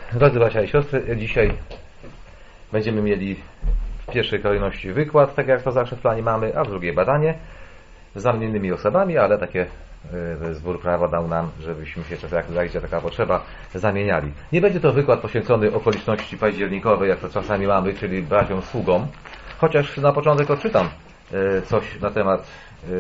Drodzy bracia i siostry, dzisiaj będziemy mieli w pierwszej kolejności wykład, tak jak to zawsze w planie mamy, a w drugiej badanie z zamiennymi osobami, ale takie zbór prawa dał nam, żebyśmy się czasem, jak zajdzie taka potrzeba, zamieniali. Nie będzie to wykład poświęcony okoliczności październikowej, jak to czasami mamy, czyli braciom sługom, chociaż na początek odczytam coś na temat,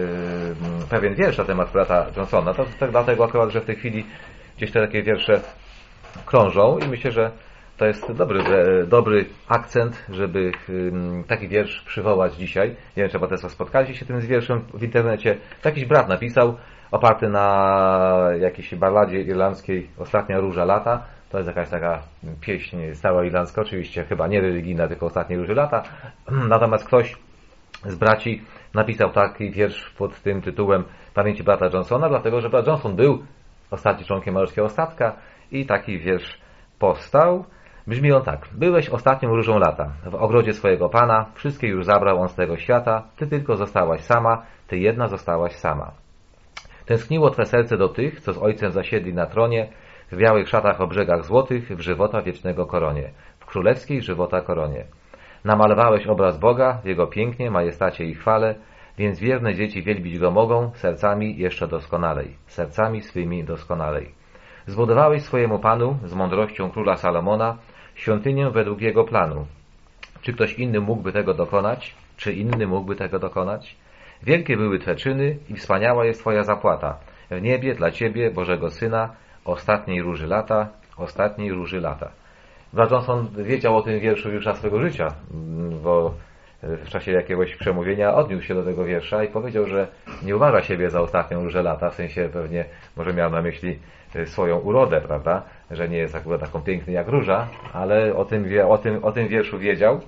pewien wiersz na temat brata Johnsona. To tak dlatego akurat, że w tej chwili gdzieś te takie wiersze krążą i myślę, że to jest dobry akcent, żeby taki wiersz przywołać dzisiaj. Nie wiem, czy Państwo spotkaliście się tym z wierszem w internecie. Jakiś brat napisał, oparty na jakiejś balladzie irlandzkiej Ostatnia róża lata. To jest jakaś taka pieśń staroirlandzka, oczywiście chyba nie religijna, tylko Ostatnie róże lata. Natomiast ktoś z braci napisał taki wiersz pod tym tytułem Pamięci brata Johnsona, dlatego że brat Johnson był ostatnim członkiem Malorskiego Statka i taki wiersz powstał. Brzmi on tak. Byłeś ostatnią różą lata. W ogrodzie swojego Pana wszystkie już zabrał on z tego świata. Ty tylko zostałaś sama. Ty jedna zostałaś sama. Tęskniło Twe serce do tych, co z Ojcem zasiedli na tronie, w białych szatach o brzegach złotych, w żywota wiecznego koronie, w królewskiej żywota koronie. Namalowałeś obraz Boga w Jego pięknie, majestacie i chwale, więc wierne dzieci wielbić Go mogą sercami jeszcze doskonalej, sercami swymi doskonalej. Zbudowałeś swojemu Panu z mądrością króla Salomona świątynię według jego planu. Czy ktoś inny mógłby tego dokonać? Czy inny mógłby tego dokonać? Wielkie były Twe czyny i wspaniała jest Twoja zapłata. W niebie dla Ciebie, Bożego Syna, ostatniej róży lata, ostatniej róży lata. Brat Johnson wiedział o tym wierszu już za swego życia, bo w czasie jakiegoś przemówienia odniósł się do tego wiersza i powiedział, że nie uważa siebie za ostatnią różę lata, w sensie pewnie może miał na myśli swoją urodę, prawda, że nie jest akurat taką piękny jak róża, ale o tym wierszu wiedział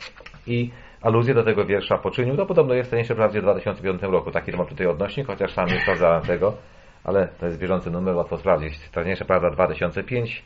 i aluzję do tego wiersza poczynił. To podobno jest jeszcze wprawdzie w 2005 roku, taki mam tutaj odnośnik, chociaż sam nie sprawdzałem tego, ale to jest bieżący numer, łatwo sprawdzić. Wprawdzie prawda 2005,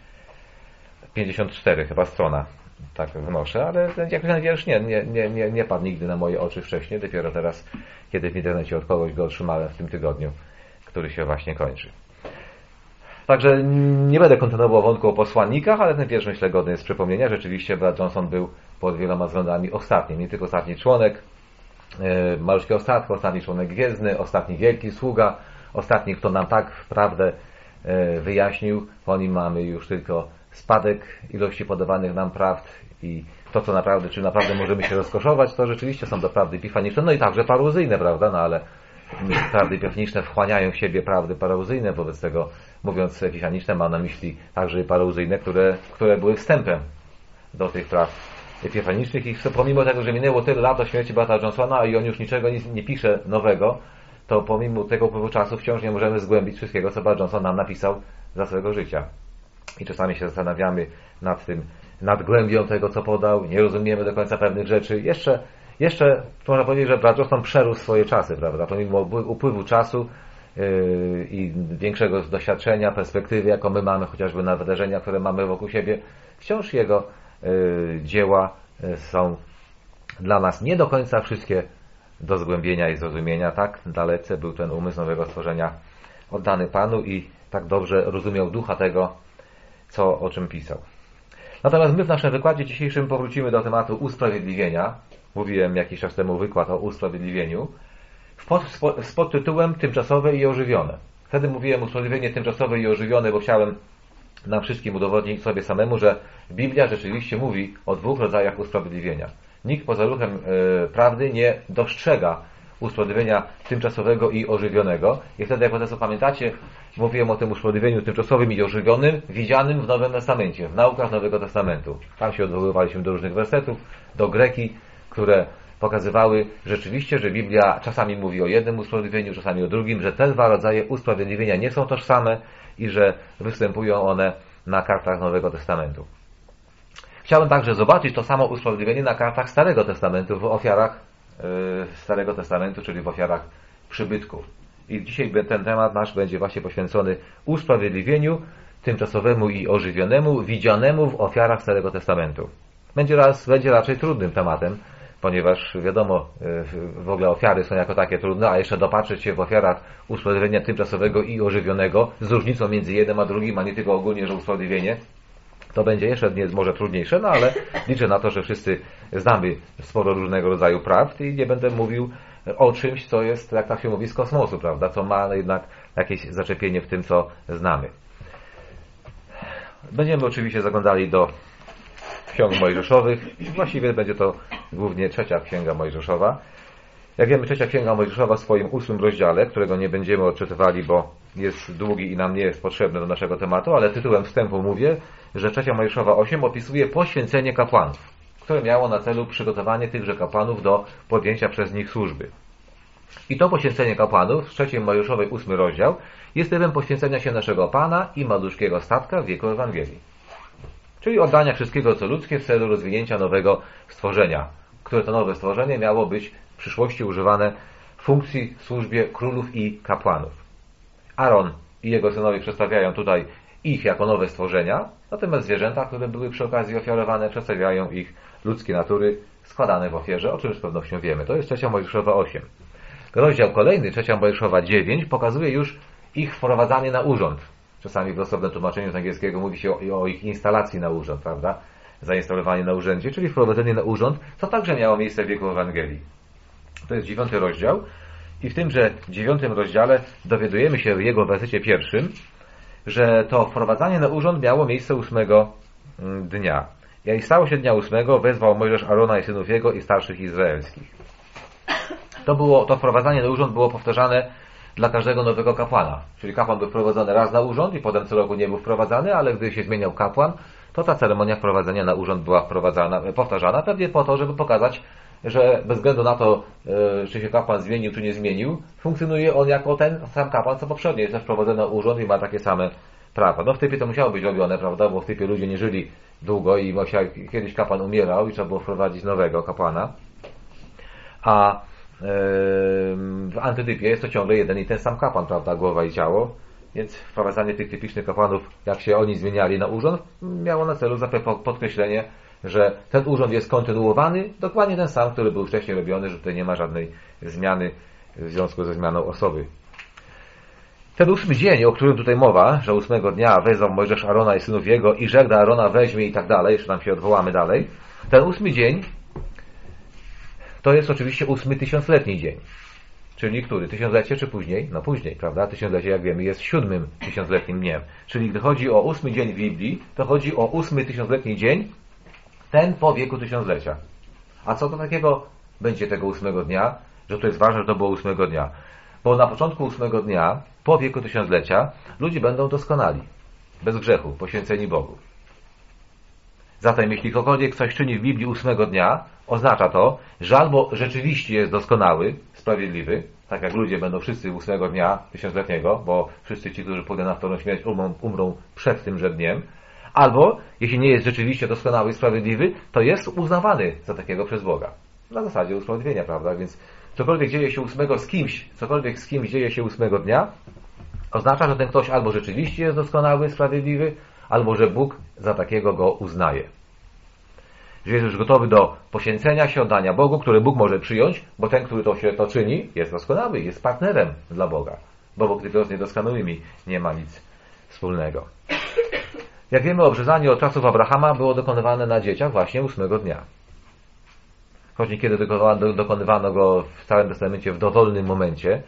54 chyba strona, tak wnoszę, ale ten wiersz nie padł nigdy na moje oczy wcześniej, dopiero teraz, kiedy w internecie od kogoś go otrzymałem w tym tygodniu, który się właśnie kończy. Także nie będę kontynuował wątku o posłannikach, ale ten wiersz, myślę, godny jest przypomnienia. Rzeczywiście brat Johnson był pod wieloma względami ostatni, nie tylko ostatni członek Malorskiego Statku, ostatni członek gwiezdny, ostatni wielki sługa, ostatni, kto nam tak prawdę wyjaśnił. Po nim mamy już tylko spadek ilości podawanych nam prawd i to, co naprawdę, czy naprawdę możemy się rozkoszować, to rzeczywiście są to prawdy epifaniczne, no i także paruzyjne, prawda, no ale prawdy epifaniczne wchłaniają w siebie prawdy paruzyjne, wobec tego mówiąc epifaniczne mam na myśli także paruzyjne, które były wstępem do tych praw epifanicznych i pomimo tego, że minęło tyle lat od śmierci brata Johnsona i on już niczego nie pisze nowego, to pomimo tego upływu czasu wciąż nie możemy zgłębić wszystkiego, co brat Johnson nam napisał za swego życia. I czasami się zastanawiamy nad głębią tego, co podał, nie rozumiemy do końca pewnych rzeczy. Jeszcze można powiedzieć, że brat Johnson przerósł swoje czasy, prawda? Pomimo upływu czasu i większego doświadczenia, perspektywy, jaką my mamy, chociażby na wydarzenia, które mamy wokół siebie, wciąż jego dzieła są dla nas nie do końca wszystkie do zgłębienia i zrozumienia. Tak dalece był ten umysł nowego stworzenia oddany Panu i tak dobrze rozumiał ducha tego, o czym pisał. Natomiast my w naszym wykładzie dzisiejszym powrócimy do tematu usprawiedliwienia. Mówiłem jakiś czas temu wykład o usprawiedliwieniu z podtytułem Tymczasowe i ożywione. Wtedy mówiłem usprawiedliwienie tymczasowe i ożywione, bo chciałem nam wszystkim udowodnić sobie samemu, że Biblia rzeczywiście mówi o dwóch rodzajach usprawiedliwienia. Nikt poza ruchem prawdy nie dostrzega usprawiedliwienia tymczasowego i ożywionego. I wtedy, jak Państwo pamiętacie, mówiłem o tym usprawiedliwieniu tymczasowym i ożywionym, widzianym w Nowym Testamencie, w naukach Nowego Testamentu. Tam się odwoływaliśmy do różnych wersetów, do greki, które pokazywały rzeczywiście, że Biblia czasami mówi o jednym usprawiedliwieniu, czasami o drugim, że te dwa rodzaje usprawiedliwienia nie są tożsame i że występują one na kartach Nowego Testamentu. Chciałem także zobaczyć to samo usprawiedliwienie na kartach Starego Testamentu, w ofiarach Starego Testamentu, czyli w ofiarach przybytków. I dzisiaj ten temat nasz będzie właśnie poświęcony usprawiedliwieniu tymczasowemu i ożywionemu, widzianemu w ofiarach Starego Testamentu. Będzie raczej trudnym tematem, ponieważ wiadomo, w ogóle ofiary są jako takie trudne, a jeszcze dopatrzeć się w ofiarach usprawiedliwienia tymczasowego i ożywionego z różnicą między jednym a drugim, a nie tylko ogólnie, że usprawiedliwienie, To będzie jeszcze może trudniejsze, no ale liczę na to, że wszyscy znamy sporo różnego rodzaju prawd i nie będę mówił o czymś, co jest, jak tak się mówi, z kosmosu, prawda, co ma jednak jakieś zaczepienie w tym, co znamy. Będziemy oczywiście zaglądali do ksiąg mojżeszowych. Właściwie będzie to głównie trzecia księga Mojżeszowa. Jak wiemy, trzecia księga Mojżeszowa w swoim 8 rozdziale, którego nie będziemy odczytywali, bo jest długi i nam nie jest potrzebny do naszego tematu, ale tytułem wstępu mówię, że trzecia Mojżeszowa 8 opisuje poświęcenie kapłanów, które miało na celu przygotowanie tychże kapłanów do podjęcia przez nich służby. I to poświęcenie kapłanów w trzeciej Mojżeszowej 8 rozdział jest typem poświęcenia się naszego Pana i maluszkiego statka w wieku Ewangelii. Czyli oddania wszystkiego co ludzkie w celu rozwinięcia nowego stworzenia, które to nowe stworzenie miało być w przyszłości używane w funkcji w służbie królów i kapłanów. Aaron i jego synowie przedstawiają tutaj ich jako nowe stworzenia, natomiast zwierzęta, które były przy okazji ofiarowane, przedstawiają ich ludzkie natury składane w ofierze, o czym z pewnością wiemy. To jest trzecia Mojżeszowa 8. Rozdział kolejny, trzecia Mojżeszowa 9, pokazuje już ich wprowadzanie na urząd. Czasami w osobnym tłumaczeniu z angielskiego mówi się o ich instalacji na urząd, prawda? Zainstalowanie na urzędzie, czyli wprowadzenie na urząd, co także miało miejsce w wieku Ewangelii. To jest 9 rozdział i w tymże 9 rozdziale dowiadujemy się w jego wersecie 1, że to wprowadzanie na urząd miało miejsce 8 dnia. I stało się dnia 8, wezwał Mojżesz Arona i synów jego i starszych izraelskich. To wprowadzanie na urząd było powtarzane dla każdego nowego kapłana. Czyli kapłan był wprowadzany raz na urząd i potem co roku nie był wprowadzany, ale gdy się zmieniał kapłan, to ta ceremonia wprowadzenia na urząd była powtarzana, pewnie po to, żeby pokazać, że bez względu na to, czy się kapłan zmienił, czy nie zmienił, funkcjonuje on jako ten sam kapłan, co poprzednio jest też wprowadzony na urząd i ma takie same prawa. No w typie to musiało być robione, prawda, bo w typie ludzie nie żyli długo i kiedyś kapłan umierał i trzeba było wprowadzić nowego kapłana. A w antytypie jest to ciągle jeden i ten sam kapłan, prawda, głowa i ciało, więc wprowadzanie tych typicznych kapłanów, jak się oni zmieniali na urząd, miało na celu podkreślenie, że ten urząd jest kontynuowany, dokładnie ten sam, który był wcześniej robiony, że tutaj nie ma żadnej zmiany w związku ze zmianą osoby. Ten 8 dzień, o którym tutaj mowa, że 8 dnia wezwał Mojżesz Arona i synów jego i rzekł do Arona weźmie i tak dalej, jeszcze tam się odwołamy dalej, ten 8 dzień to jest oczywiście 8 tysiącletni dzień. Czyli który? Tysiąclecie czy później? No później, prawda? Tysiąclecie, jak wiemy, jest 7 tysiącletnim dniem. Czyli gdy chodzi o 8 dzień w Biblii, to chodzi o 8 tysiącletni dzień, ten po wieku tysiąclecia. A co to takiego będzie tego 8 dnia, że to jest ważne, że to było 8 dnia? Bo na początku 8 dnia, po wieku tysiąclecia, ludzie będą doskonali, bez grzechu, poświęceni Bogu. Zatem jeśli ktokolwiek coś czyni w Biblii 8 dnia, oznacza to, że albo rzeczywiście jest doskonały, sprawiedliwy, tak jak ludzie będą wszyscy 8 dnia tysiącletniego, bo wszyscy ci, którzy pójdą na wtorną śmierć, umrą przed tymże dniem, albo jeśli nie jest rzeczywiście doskonały i sprawiedliwy, to jest uznawany za takiego przez Boga. Na zasadzie usprawiedliwienia, prawda? Więc cokolwiek dzieje się 8 z kimś, cokolwiek z kimś dzieje się 8 dnia, oznacza, że ten ktoś albo rzeczywiście jest doskonały, sprawiedliwy, albo że Bóg za takiego go uznaje. Że jest już gotowy do poświęcenia się, oddania Bogu, który Bóg może przyjąć, bo ten, który to czyni, jest doskonały, jest partnerem dla Boga. Bo Bóg tylko z niedoskonałymi nie ma nic wspólnego. Jak wiemy, obrzezanie od czasów Abrahama było dokonywane na dzieciach właśnie 8 dnia. Choć niekiedy dokonywano go w Starym Testamencie w dowolnym momencie,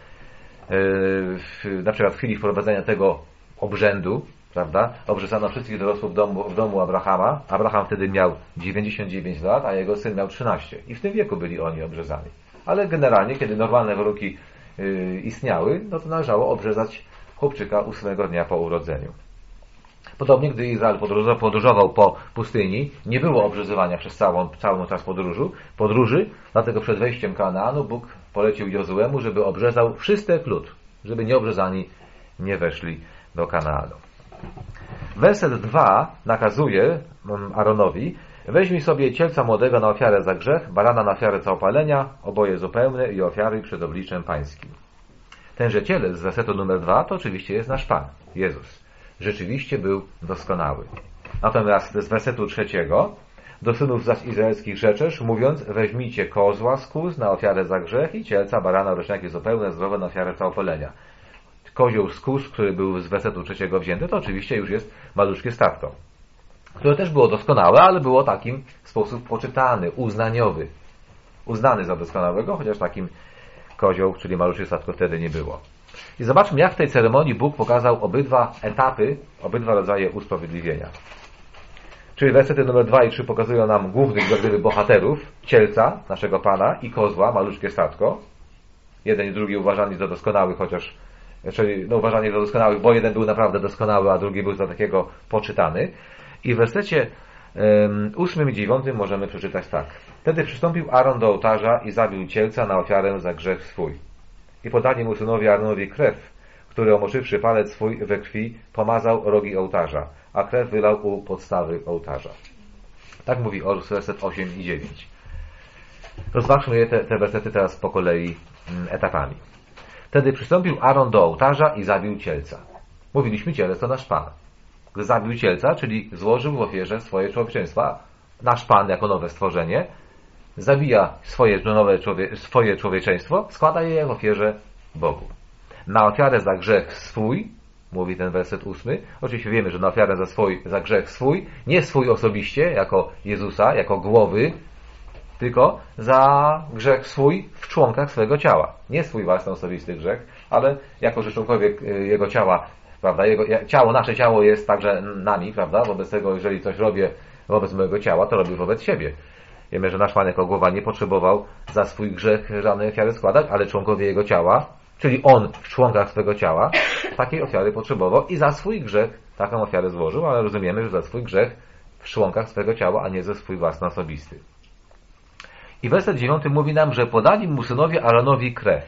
na przykład w chwili wprowadzenia tego obrzędu, prawda, obrzezano wszystkich dorosłych w domu Abrahama. Abraham wtedy miał 99 lat, a jego syn miał 13. I w tym wieku byli oni obrzezani. Ale generalnie, kiedy normalne warunki istniały, no to należało obrzezać chłopczyka 8 dnia po urodzeniu. Podobnie, gdy Izrael podróżował po pustyni, nie było obrzezywania przez cały czas podróży, dlatego przed wejściem Kanaanu Bóg polecił Jozuemu, żeby obrzezał wszystek lud, żeby nieobrzezani nie weszli do Kanaanu. Werset 2 nakazuje Aaronowi: weźmij sobie cielca młodego na ofiarę za grzech, barana na ofiarę całopalenia, oboje zupełne i ofiary przed obliczem pańskim. Tenże cielec z wersetu numer 2 to oczywiście jest nasz Pan, Jezus. Rzeczywiście był doskonały. Natomiast z wersetu 3 do synów zaś izraelskich rzeczesz, mówiąc: weźmijcie kozła z kóz na ofiarę za grzech i cielca, barana, roczniaki zupełne, zdrowe na ofiarę całopalenia. Kozioł z kóz, który był z wersetu 3 wzięty, to oczywiście już jest maluczkie statko. które też było doskonałe, ale było takim w sposób poczytany, uznaniowy. Uznany za doskonałego, chociaż takim kozioł, czyli maluszych statków wtedy nie było. I zobaczmy, jak w tej ceremonii Bóg pokazał obydwa etapy, obydwa rodzaje usprawiedliwienia. Czyli wersety numer 2 i 3 pokazują nam głównych jak gdyby bohaterów, cielca, naszego Pana, i kozła, maluczkie statko. Jeden i drugi uważani za doskonałych, chociaż czyli uważani za doskonałych, bo jeden był naprawdę doskonały, a drugi był za takiego poczytany. I w wersecie 8 i 9 możemy przeczytać tak. Wtedy przystąpił Aaron do ołtarza i zabił cielca na ofiarę za grzech swój. I podali mu synowi Aaronowi krew, który omoczywszy palec swój we krwi, pomazał rogi ołtarza, a krew wylał u podstawy ołtarza. Tak mówi werset 8 i 9. Rozważmy te wersety teraz po kolei etapami. Wtedy przystąpił Aaron do ołtarza i zabił cielca. Mówiliśmy, cielec to nasz Pan. Gdy zabił cielca, czyli złożył w ofierze swoje człowieczeństwa, nasz Pan jako nowe stworzenie, zabija swoje człowieczeństwo, składa je w ofierze Bogu. Na ofiarę za grzech swój, mówi ten werset 8, oczywiście wiemy, że na ofiarę za grzech swój, nie swój osobiście, jako Jezusa, jako głowy, tylko za grzech swój w członkach swego ciała. Nie swój własny osobisty grzech, ale jako, że członkowie jego ciała, prawda, nasze ciało jest także nami, prawda, wobec tego, jeżeli coś robię wobec mojego ciała, to robię wobec siebie. Wiemy, że nasz Pan jako głowa nie potrzebował za swój grzech żadnej ofiary składać, ale członkowie jego ciała, czyli on w członkach swego ciała, takiej ofiary potrzebował i za swój grzech taką ofiarę złożył, ale rozumiemy, że za swój grzech w członkach swego ciała, a nie za swój własny osobisty. I werset 9 mówi nam, że podali mu synowie Aaronowi krew.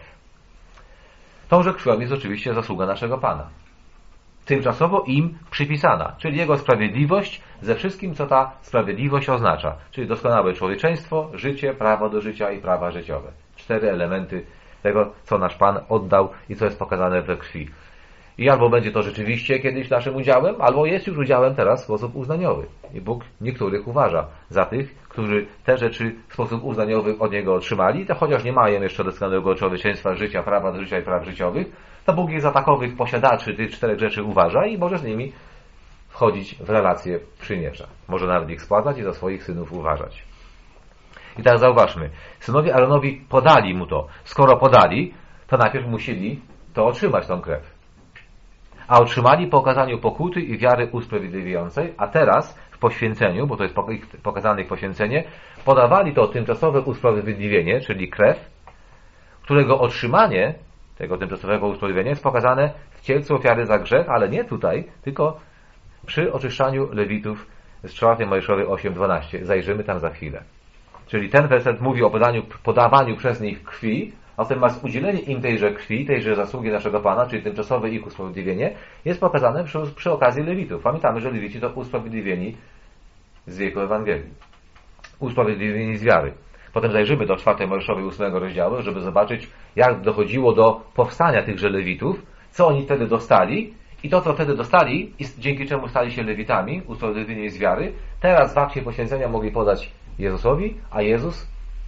Tąże krwią jest oczywiście zasługa naszego Pana. Tymczasowo im przypisana, czyli jego sprawiedliwość ze wszystkim, co ta sprawiedliwość oznacza, czyli doskonałe człowieczeństwo, życie, prawo do życia i prawa życiowe. 4 elementy tego, co nasz Pan oddał i co jest pokazane we krwi. I albo będzie to rzeczywiście kiedyś naszym udziałem, albo jest już udziałem teraz w sposób uznaniowy. I Bóg niektórych uważa za tych, którzy te rzeczy w sposób uznaniowy od Niego otrzymali, to chociaż nie mają jeszcze doskonałego człowieczeństwa, życia, prawa do życia i praw życiowych, to Bóg ich za takowych posiadaczy tych 4 rzeczy uważa i może z nimi wchodzić w relacje przymierza. Może nawet ich spłacać i za swoich synów uważać. I teraz zauważmy, synowie Aaronowi podali mu to. Skoro podali, to najpierw musieli to otrzymać, tą krew. A otrzymali po okazaniu pokuty i wiary usprawiedliwiającej, a teraz w poświęceniu, bo to jest pokazane ich poświęcenie, podawali to tymczasowe usprawiedliwienie, czyli krew, którego otrzymanie tego tymczasowego usprawiedliwienia jest pokazane w cielcu ofiary za grzech, ale nie tutaj, tylko przy oczyszczaniu Lewitów z 4 Mojżeszowej 8:12. Zajrzymy tam za chwilę. Czyli ten werset mówi o podawaniu przez nich krwi, natomiast udzielenie im tejże krwi, tejże zasługi naszego Pana, czyli tymczasowe ich usprawiedliwienie, jest pokazane przy okazji Lewitów. Pamiętamy, że Lewici to usprawiedliwieni z wieku Ewangelii. Usprawiedliwieni z wiary. Potem zajrzymy do 4 Mojżeszowej 8 rozdziału, żeby zobaczyć, jak dochodziło do powstania tychże Lewitów, co oni wtedy dostali i to, co wtedy dostali i dzięki czemu stali się Lewitami, usprawiedliwieni z wiary, teraz w akcie poświęcenia mogli podać Jezusowi, a Jezus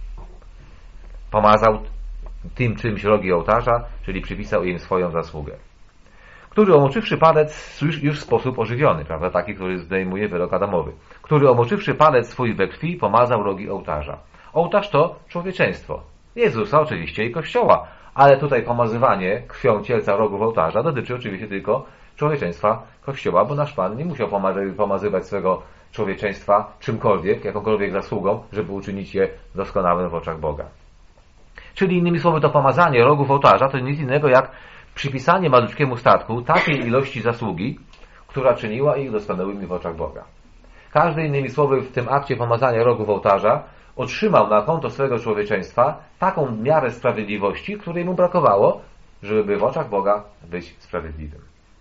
pomazał tym czymś rogi ołtarza, czyli przypisał im swoją zasługę. Który omoczywszy palec już w sposób ożywiony, prawda, taki, który zdejmuje wyrok Adamowy, który omoczywszy palec swój we krwi, pomazał rogi ołtarza. Ołtarz to człowieczeństwo. Jezusa oczywiście i Kościoła, ale tutaj pomazywanie krwią cielca rogów ołtarza dotyczy oczywiście tylko człowieczeństwa Kościoła, bo nasz Pan nie musiał pomazywać swego człowieczeństwa czymkolwiek, jakąkolwiek zasługą, żeby uczynić je doskonałym w oczach Boga. Czyli innymi słowy, to pomazanie rogów ołtarza to nic innego jak przypisanie maluczkiemu statku takiej ilości zasługi, która czyniła ich doskonałymi w oczach Boga. Każdy innymi słowy w tym akcie pomazania rogów ołtarza otrzymał na konto swego człowieczeństwa taką miarę sprawiedliwości, której mu brakowało, żeby w oczach Boga być sprawiedliwym.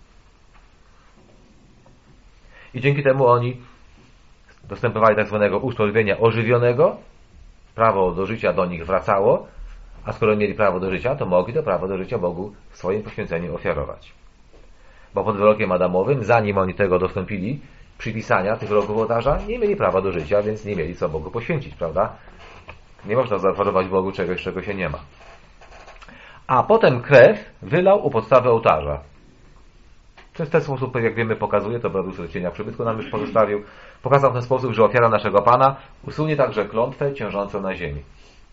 I dzięki temu oni dostępowali tak zwanego usprawiedliwienia ożywionego, prawo do życia do nich wracało, a skoro mieli prawo do życia, to mogli to prawo do życia Bogu w swoim poświęceniu ofiarować. Bo pod wyrokiem Adamowym, zanim oni tego dostąpili, przypisania tych rogów ołtarza, nie mieli prawa do życia, więc nie mieli co Bogu poświęcić, prawda? Nie można zaoferować Bogu czegoś, czego się nie ma. A potem krew wylał u podstawy ołtarza. w ten sposób, jak wiemy, pokazuje, to Brodus cienia przybytku nam już pozostawił, pokazał w ten sposób, że ofiara naszego Pana usunie także klątwę ciążącą na ziemi.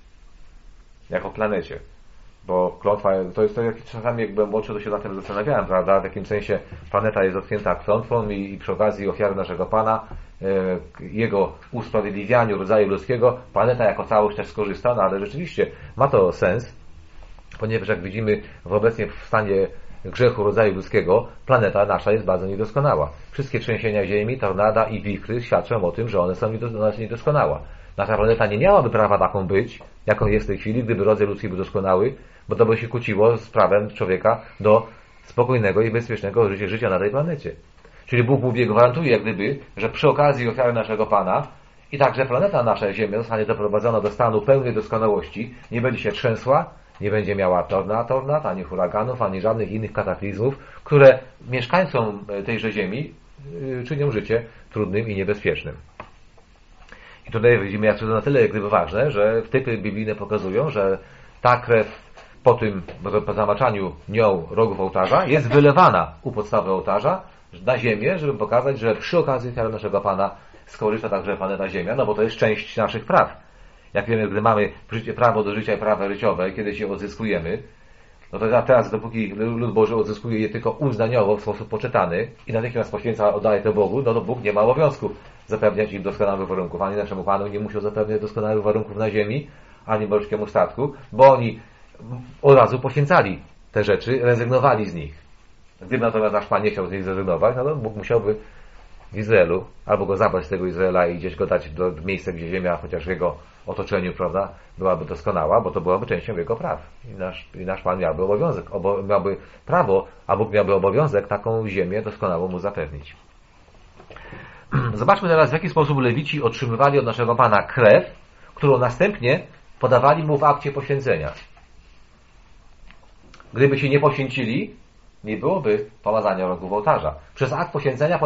Jako planecie. Bo klątwa, to jest to, jak czasami jak byłem młodszy, to się na tym zastanawiałem, prawda? W jakim sensie planeta jest dotknięta klątwą i przy okazji ofiary naszego Pana, jego usprawiedliwianiu rodzaju ludzkiego, planeta jako całość też skorzysta, no ale rzeczywiście ma to sens, ponieważ jak widzimy obecnie w stanie grzechu rodzaju ludzkiego, planeta nasza jest bardzo niedoskonała. Wszystkie trzęsienia ziemi, tornada i wichry świadczą o tym, że ona jest niedoskonała. Nasza planeta nie miałaby prawa taką być, jaką jest w tej chwili, gdyby rodzaj ludzki był doskonały, bo to by się kłóciło z prawem człowieka do spokojnego i bezpiecznego życia na tej planecie. Czyli Bóg mówi, gwarantuje jak gdyby, że przy okazji ofiary naszego Pana i także planeta nasza Ziemia zostanie doprowadzona do stanu pełnej doskonałości, nie będzie się trzęsła, nie będzie miała tornad, ani huraganów, ani żadnych innych kataklizmów, które mieszkańcom tejże Ziemi czynią życie trudnym i niebezpiecznym. I tutaj widzimy, jak to na tyle jak gdyby ważne, że typy biblijne pokazują, że ta krew po zamaczaniu nią rogów ołtarza jest wylewana u podstawy ołtarza na ziemię, żeby pokazać, że przy okazji ofiary naszego Pana skorzysta także planeta Ziemia, no bo to jest część naszych praw. Jak wiemy, gdy mamy prawo do życia i prawa życiowe, kiedy je odzyskujemy, no to teraz, dopóki lud Boży odzyskuje je tylko uznaniowo, w sposób poczytany i natychmiast poświęca, oddaje to Bogu, no to Bóg nie ma obowiązku zapewniać im doskonałych warunków. Ani naszemu Panu nie musiał zapewniać doskonałych warunków na ziemi, ani morskiemu statku, bo oni od razu poświęcali te rzeczy, rezygnowali z nich. Gdyby natomiast nasz Pan nie chciał z nich zrezygnować, no to Bóg musiałby w Izraelu albo go zabrać z tego Izraela i gdzieś go dać do miejsca, gdzie ziemia, chociaż w jego otoczeniu, prawda, byłaby doskonała, bo to byłaby częścią jego praw. I nasz Pan miałby obowiązek, miałby prawo, a Bóg miałby obowiązek taką ziemię doskonałą mu zapewnić. Zobaczmy teraz, w jaki sposób Lewici otrzymywali od naszego Pana krew, którą następnie podawali mu w akcie poświęcenia. Gdyby się nie poświęcili, nie byłoby pomazania rogów ołtarza. Przez akt poświęcenia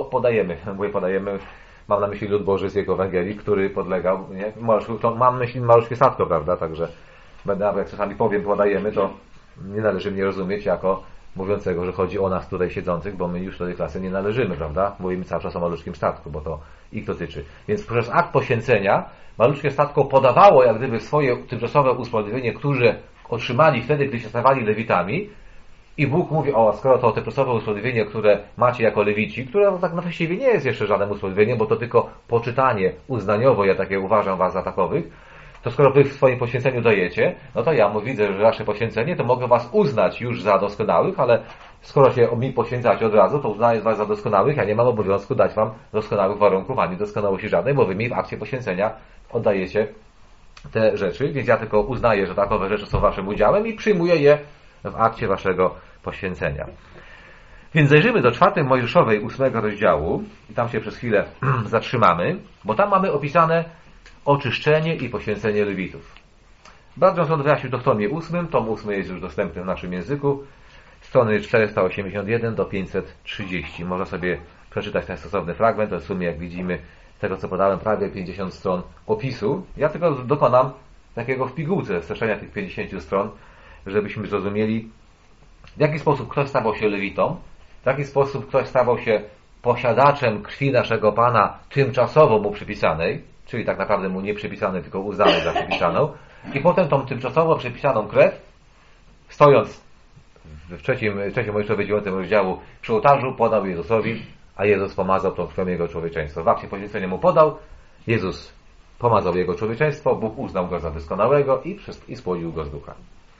podajemy, mam na myśli lud Boży z jego Ewangelii, który podlegał, nie? Mam na myśli maluszkie statko, prawda, także jak czasami powiem podajemy, to nie należy mnie rozumieć jako mówiącego, że chodzi o nas tutaj siedzących, bo my już do tej klasy nie należymy, prawda, mówimy cały czas o maluszkim statku, bo to ich dotyczy. Więc przez akt poświęcenia maluszkie statko podawało jak gdyby swoje tymczasowe usprawiedliwienie, które otrzymali wtedy, gdy się stawali lewitami. I Bóg mówi, skoro to tymczasowe usprawiedliwienie, które macie jako lewici, które tak na właściwie nie jest jeszcze żadnym usprawiedliwieniem, bo to tylko poczytanie uznaniowo, ja takie uważam was za takowych, to skoro wy w swoim poświęceniu dajecie, no to ja widzę, że wasze poświęcenie, to mogę was uznać już za doskonałych, ale skoro się mi poświęcacie od razu, to uznaję was za doskonałych, ja nie mam obowiązku dać wam doskonałych warunków, ani doskonałości żadnej, bo wy mi w akcie poświęcenia oddajecie te rzeczy, więc ja tylko uznaję, że takowe rzeczy są waszym udziałem i przyjmuję je w akcie waszego poświęcenia. Więc zajrzymy do 4 Mojżeszowej 8 rozdziału i tam się przez chwilę zatrzymamy, bo tam mamy opisane oczyszczenie i poświęcenie Lewitów. Brat Johnson wyjaśnił to w tomie 8, tom 8 jest już dostępny w naszym języku, strony 481 do 530. Można sobie przeczytać ten stosowny fragment, to w sumie, jak widzimy, tego co podałem, prawie 50 stron opisu. Ja tylko dokonam takiego w pigułce streszczenia tych 50 stron, żebyśmy zrozumieli, w jaki sposób ktoś stawał się lewitą, w jaki sposób ktoś stawał się posiadaczem krwi naszego Pana tymczasowo mu przypisanej, czyli tak naprawdę mu nie przypisanej, tylko uznanej za przypisaną, i potem tą tymczasowo przypisaną krew, stojąc w trzecim Mojżeszowej 9 rozdziału przy ołtarzu, podał Jezusowi, a Jezus pomazał tą krwią jego człowieczeństwo. W akcie poświęcenia mu podał, Jezus pomazał jego człowieczeństwo, Bóg uznał go za doskonałego i spłodził go z ducha.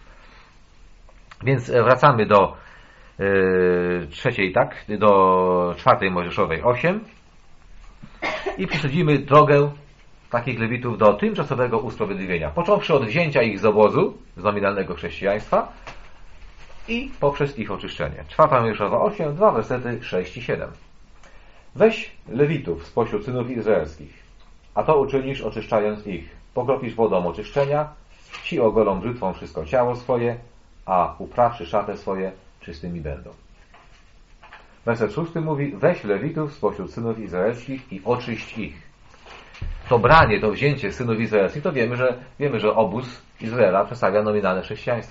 Więc wracamy do do 4 Mojżeszowej 8 i prześledzimy drogę takich lewitów do tymczasowego usprawiedliwienia. Począwszy od wzięcia ich z obozu, z nominalnego chrześcijaństwa i poprzez ich oczyszczenie. 4 Mojżeszowa 8, 2 wersety 6 i 7. Weź lewitów spośród synów izraelskich, a to uczynisz oczyszczając ich. Pokropisz wodą oczyszczenia, ci ogolą brzytwą wszystko ciało swoje, a uprawszy szatę swoje, czystymi będą. Werset 6 mówi, weź lewitów spośród synów izraelskich i oczyść ich. To branie, to wzięcie synów izraelskich, to wiemy, że obóz Izraela przedstawia nominalne chrześcijaństwo.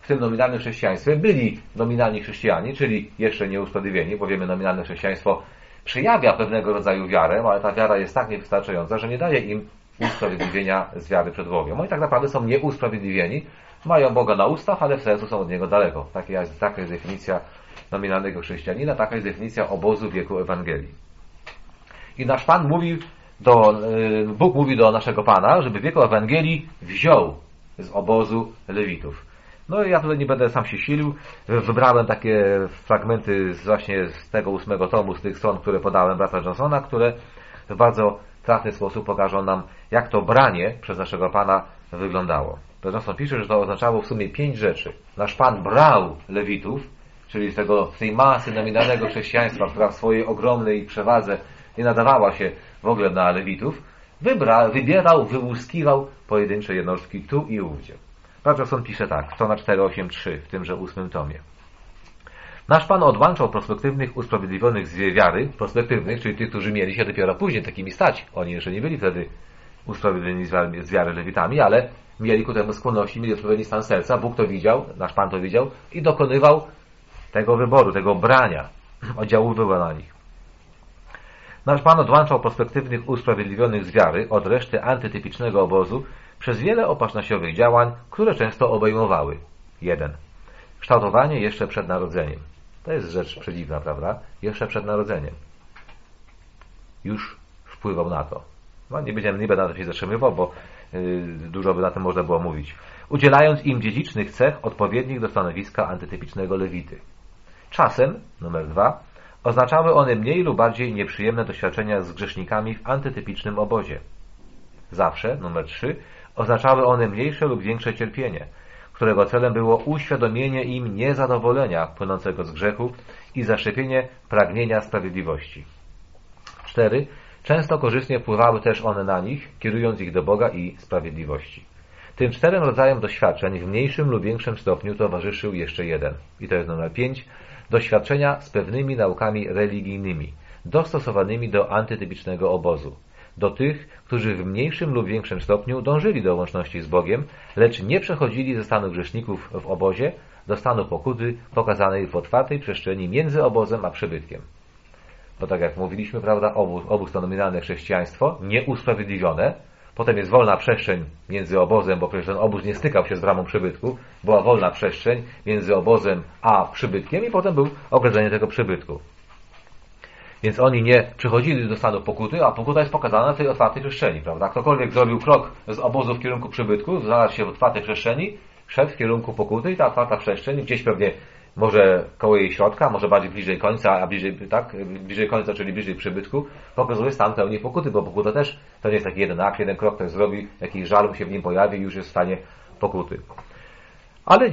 w tym nominalnym chrześcijaństwie byli nominalni chrześcijanie, czyli jeszcze nieusprawiedliwieni, bo wiemy, nominalne chrześcijaństwo przejawia pewnego rodzaju wiarę, ale ta wiara jest tak niewystarczająca, że nie daje im usprawiedliwienia z wiary przed Bogiem. Oni tak naprawdę są nieusprawiedliwieni, mają Boga na ustach, ale w sercu są od Niego daleko. Taka jest definicja nominalnego chrześcijanina, taka jest definicja obozu wieku Ewangelii. I nasz Pan Bóg mówi do naszego Pana, żeby wieku Ewangelii wziął z obozu Lewitów. No i ja tutaj nie będę sam się silił. Wybrałem takie fragmenty właśnie z tego 8 tomu, z tych stron, które podałem brata Johnsona, które w bardzo trafny sposób pokażą nam, jak to branie przez naszego Pana wyglądało. Johnson pisze, że to oznaczało w sumie 5 rzeczy. Nasz Pan brał Lewitów, czyli z tej masy nominalnego chrześcijaństwa, która w swojej ogromnej przewadze nie nadawała się w ogóle na Lewitów, wybierał, wyłuskiwał pojedyncze jednostki tu i ówdzie. Brat Johnson pisze tak, strona 483 w tymże 8 tomie. Nasz Pan odłączał prospektywnych usprawiedliwionych z wiary, prospektywnych, czyli tych, którzy mieli się dopiero później takimi stać. Oni jeszcze nie byli wtedy usprawiedliwieni z wiary Lewitami, ale mieli ku temu skłonności, mieli odpowiedni stan serca. Bóg to widział, nasz Pan to widział i dokonywał tego wyboru, tego brania, oddziaływał na nich. Nasz Pan odłączał prospektywnych usprawiedliwionych z wiary od reszty antytypicznego obozu przez wiele opatrznościowych działań, które często obejmowały 1. Kształtowanie jeszcze przed narodzeniem. To jest rzecz przedziwna, prawda? Jeszcze przed narodzeniem. Już wpływał na to. No, nie będę na to się zatrzymywał, bo dużo by na tym można było mówić. Udzielając im dziedzicznych cech odpowiednich do stanowiska antytypicznego Lewity. Czasem, numer 2, oznaczały one mniej lub bardziej nieprzyjemne doświadczenia z grzesznikami w antytypicznym obozie. Zawsze, numer 3, oznaczały one mniejsze lub większe cierpienie, którego celem było uświadomienie im niezadowolenia płynącego z grzechu i zaszczepienie pragnienia sprawiedliwości. 4. Często korzystnie wpływały też one na nich, kierując ich do Boga i sprawiedliwości. Tym 4 rodzajom doświadczeń w mniejszym lub większym stopniu towarzyszył jeszcze jeden. I to jest numer 5. Doświadczenia z pewnymi naukami religijnymi, dostosowanymi do antytypicznego obozu. Do tych, którzy w mniejszym lub większym stopniu dążyli do łączności z Bogiem, lecz nie przechodzili ze stanu grzeszników w obozie do stanu pokuty pokazanej w otwartej przestrzeni między obozem a przybytkiem. Bo tak jak mówiliśmy, prawda, obóz to nominalne chrześcijaństwo, nieusprawiedliwione, potem jest wolna przestrzeń między obozem, bo przecież ten obóz nie stykał się z bramą przybytku, była wolna przestrzeń między obozem a przybytkiem i potem był ogrodzenie tego przybytku. Więc oni nie przechodzili do stanu pokuty, a pokuta jest pokazana w tej otwartej przestrzeni, prawda? Ktokolwiek zrobił krok z obozu w kierunku przybytku, znalazł się w otwartej przestrzeni, szedł w kierunku pokuty i ta otwarta przestrzeń, gdzieś pewnie może koło jej środka, może bardziej bliżej końca, a bliżej końca, czyli bliżej przybytku, pokazuje stan pełni pokuty, bo pokuta też to nie jest taki jeden akt, jeden krok, ktoś zrobi, jakiś żal mu się w nim pojawi i już jest w stanie pokuty. Ale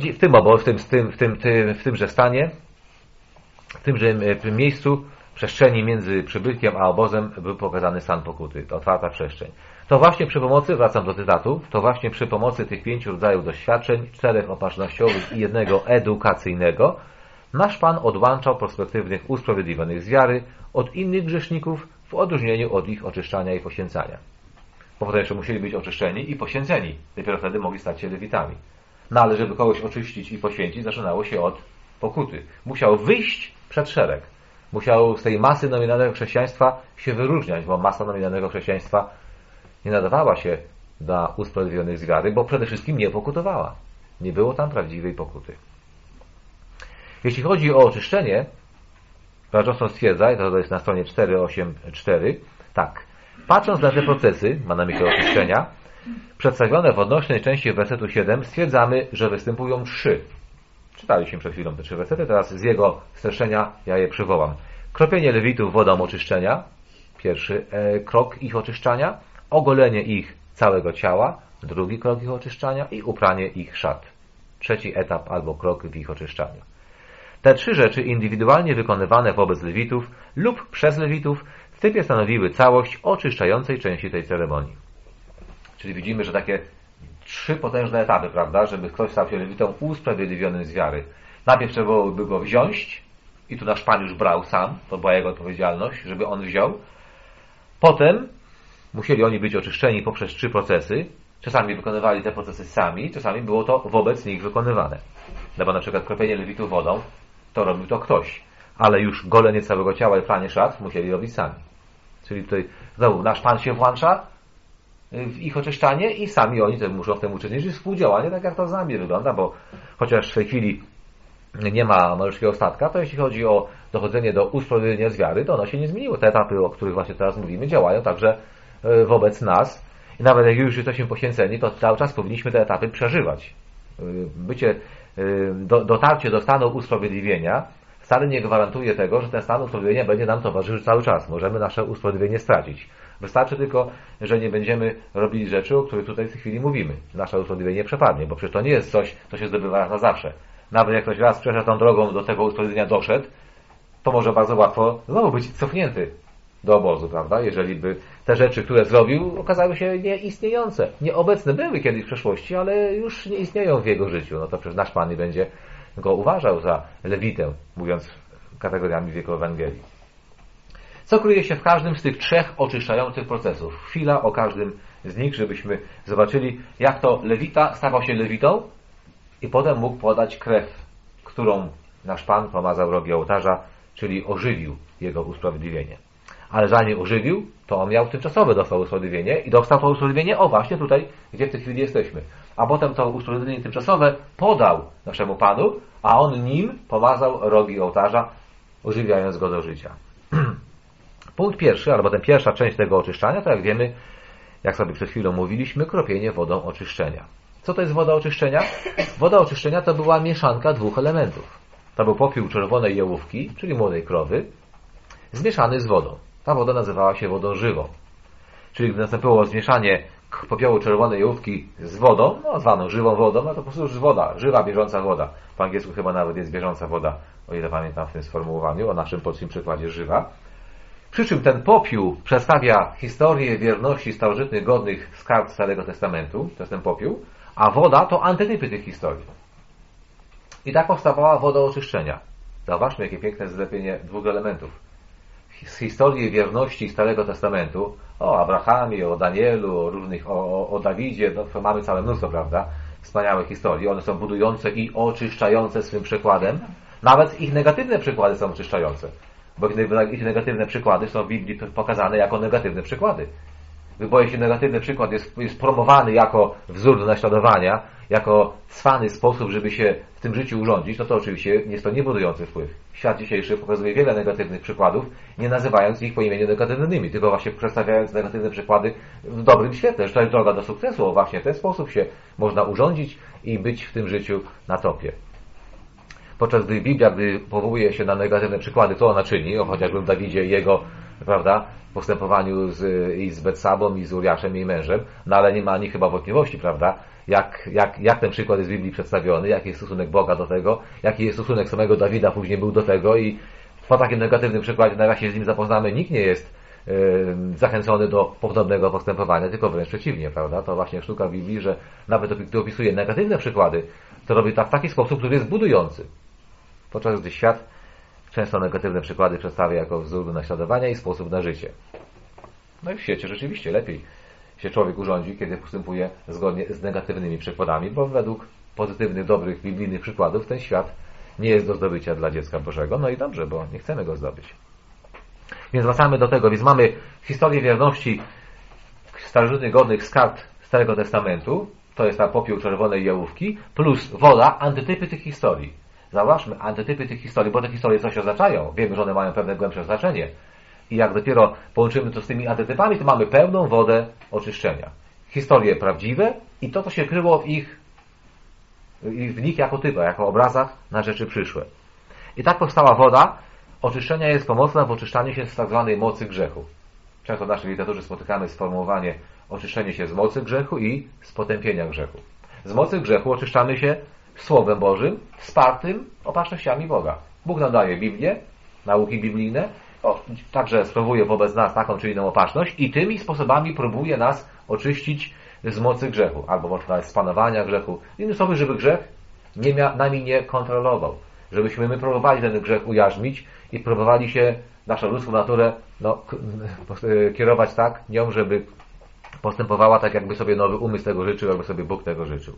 w tymże stanie, w tymże miejscu, przestrzeni między przybytkiem a obozem był pokazany stan pokuty, to otwarta przestrzeń. To właśnie przy pomocy, wracam do cytatu, to właśnie przy pomocy tych 5 rodzajów doświadczeń, 4 opatrznościowych i 1 edukacyjnego, nasz Pan odłączał perspektywnych usprawiedliwionych z wiary od innych grzeszników w odróżnieniu od ich oczyszczania i poświęcania. Bo potem jeszcze musieli być oczyszczeni i poświęceni, dopiero wtedy mogli stać się lewitami. No ale żeby kogoś oczyścić i poświęcić, zaczynało się od pokuty. Musiał wyjść przed szereg. Musiał z tej masy nominalnego chrześcijaństwa się wyróżniać, bo masa nominalnego chrześcijaństwa nie nadawała się dla usprawiedliwionych z wiary, bo przede wszystkim nie pokutowała. Nie było tam prawdziwej pokuty. Jeśli chodzi o oczyszczenie, Brat Johnson stwierdza, i to jest na stronie 484, tak. Patrząc na te procesy, ma na myśli oczyszczenia, przedstawione w odnośnej części wersetu 7, stwierdzamy, że występują 3. Czytaliśmy przed chwilą te 3 wersety, teraz z jego streszczenia ja je przywołam. Kropienie lewitów wodą oczyszczenia, pierwszy krok ich oczyszczania, ogolenie ich całego ciała, drugi krok ich oczyszczania i upranie ich szat. Trzeci etap albo krok w ich oczyszczaniu. Te 3 rzeczy indywidualnie wykonywane wobec lewitów lub przez lewitów w typie stanowiły całość oczyszczającej części tej ceremonii. Czyli widzimy, że takie 3 potężne etapy, prawda, żeby ktoś stał się lewitą usprawiedliwionym z wiary. Najpierw trzeba by go wziąć i tu nasz Pan już brał sam, to była jego odpowiedzialność, żeby on wziął. Potem musieli oni być oczyszczeni poprzez 3 procesy. czasami wykonywali te procesy sami, czasami było to wobec nich wykonywane. No bo na przykład kropienie lewitów wodą, to robił to ktoś, ale już golenie całego ciała i pranie szat musieli robić sami. Czyli tutaj znowu nasz Pan się włącza w ich oczyszczanie i sami oni muszą w tym uczestniczyć. Współdziałanie, tak jak to z nami wygląda, bo chociaż w tej chwili nie ma malutkiego statka, to jeśli chodzi o dochodzenie do usprawiedliwienia z wiary, to ono się nie zmieniło. Te etapy, o których właśnie teraz mówimy, działają także wobec nas. I nawet jak już jesteśmy poświęceni, to cały czas powinniśmy te etapy przeżywać. Dotarcie do stanu usprawiedliwienia wcale nie gwarantuje tego, że ten stan usprawiedliwienia będzie nam towarzyszył cały czas. Możemy nasze usprawiedliwienie stracić. Wystarczy tylko, że nie będziemy robili rzeczy, o których tutaj w tej chwili mówimy. Nasze usprawiedliwienie przepadnie, bo przecież to nie jest coś, co się zdobywa raz na zawsze. Nawet jak ktoś raz przeszedł tą drogą, do tego usprawiedliwienia doszedł, to może bardzo łatwo znowu być cofnięty do obozu, prawda? Jeżeli by te rzeczy, które zrobił, okazały się nieistniejące. Nieobecne były kiedyś w przeszłości, ale już nie istnieją w jego życiu. No to przecież nasz Pan nie będzie go uważał za lewitę, mówiąc kategoriami wieku Ewangelii. Co kryje się w każdym z tych trzech oczyszczających procesów? Chwila o każdym z nich, żebyśmy zobaczyli, jak to lewita stawał się lewitą i potem mógł podać krew, którą nasz Pan pomazał rogi ołtarza, czyli ożywił jego usprawiedliwienie. Ale zanim ożywił, to on miał tymczasowe, dostał usprawiedliwienie i dostał to usprawiedliwienie, właśnie tutaj, gdzie w tej chwili jesteśmy. A potem to usprawiedliwienie tymczasowe podał naszemu Panu, a on nim pomazał rogi ołtarza, ożywiając go do życia. Punkt pierwszy, albo pierwsza część tego oczyszczania, to jak wiemy, jak sobie przed chwilą mówiliśmy, kropienie wodą oczyszczenia. Co to jest woda oczyszczenia? Woda oczyszczenia to była mieszanka dwóch elementów. To był popiół czerwonej jałówki, czyli młodej krowy, zmieszany z wodą. Ta woda nazywała się wodą żywą. Czyli gdy nastąpiło zmieszanie popiołu czerwonej jałówki z wodą, zwaną żywą wodą, to po prostu już woda, żywa, bieżąca woda. Po angielsku chyba nawet jest bieżąca woda, o ile pamiętam w tym sformułowaniu, o naszym polskim przykładzie żywa. Przy czym ten popiół przedstawia historię wierności starożytnych godnych z kart Starego Testamentu, to jest ten popiół, a woda to antytypy tych historii. I tak powstawała woda oczyszczenia. Zauważmy, jakie piękne zlepienie dwóch elementów. Z historii wierności Starego Testamentu, o Abrahamie, o Danielu, o różnych, o Dawidzie, no, mamy całe mnóstwo, prawda, wspaniałych historii. One są budujące i oczyszczające swym przykładem. Nawet ich negatywne przykłady są oczyszczające. Bo ich negatywne przykłady są w Biblii pokazane jako negatywne przykłady. Bo jeśli negatywny przykład jest promowany jako wzór do naśladowania, jako cwany sposób, żeby się w tym życiu urządzić, no to oczywiście jest to niebudujący wpływ. Świat dzisiejszy pokazuje wiele negatywnych przykładów, nie nazywając ich po imieniu negatywnymi, tylko właśnie przedstawiając negatywne przykłady w dobrym świetle, że to jest droga do sukcesu, bo właśnie w ten sposób się można urządzić i być w tym życiu na topie. Podczas gdy Biblia, gdy powołuje się na negatywne przykłady, co ona czyni, chociażby w Dawidzie i jego, prawda, postępowaniu z Betsabą i z Uriaszem, jej mężem, no ale nie ma ani chyba wątpliwości, prawda, jak ten przykład jest w Biblii przedstawiony, jaki jest stosunek Boga do tego, jaki jest stosunek samego Dawida później był do tego i po takim negatywnym przykładzie, na razie z nim zapoznamy, nikt nie jest zachęcony do podobnego postępowania, tylko wręcz przeciwnie, prawda, to właśnie sztuka Biblii, że nawet gdy opisuje negatywne przykłady, to robi to w taki sposób, który jest budujący. Podczas gdy świat często negatywne przykłady przedstawia jako wzór do naśladowania i sposób na życie. No i w świecie rzeczywiście lepiej się człowiek urządzi, kiedy postępuje zgodnie z negatywnymi przykładami, bo według pozytywnych, dobrych, biblijnych przykładów ten świat nie jest do zdobycia dla dziecka Bożego. No i dobrze, bo nie chcemy go zdobyć. Więc wracamy do tego. Więc mamy historię wierności starożytnych godnych z kart Starego Testamentu, to jest ta popiół czerwonej jałówki, plus woda, antytypy tych historii. Zauważmy, antytypy tych historii, bo te historie coś oznaczają. Wiemy, że one mają pewne głębsze znaczenie. I jak dopiero połączymy to z tymi antytypami, to mamy pełną wodę oczyszczenia. Historie prawdziwe i to, co się kryło w nich jako typach, jako obrazach na rzeczy przyszłe. I tak powstała woda oczyszczenia jest pomocna w oczyszczaniu się z tak zwanej mocy grzechu. Często w naszej literaturze spotykamy sformułowanie oczyszczenie się z mocy grzechu i z potępienia grzechu. Z mocy grzechu oczyszczamy się Słowem Bożym, wspartym opatrznościami Boga. Bóg nam daje Biblię, nauki biblijne, także sprawuje wobec nas taką czy inną opatrzność i tymi sposobami próbuje nas oczyścić z mocy grzechu, albo można powiedzieć z panowania grzechu. Innymi słowy, żeby grzech nami nie kontrolował. Żebyśmy my próbowali ten grzech ujarzmić i próbowali się naszą ludzką naturę kierować tak nią, żeby postępowała tak, jakby sobie nowy umysł tego życzył, jakby sobie Bóg tego życzył.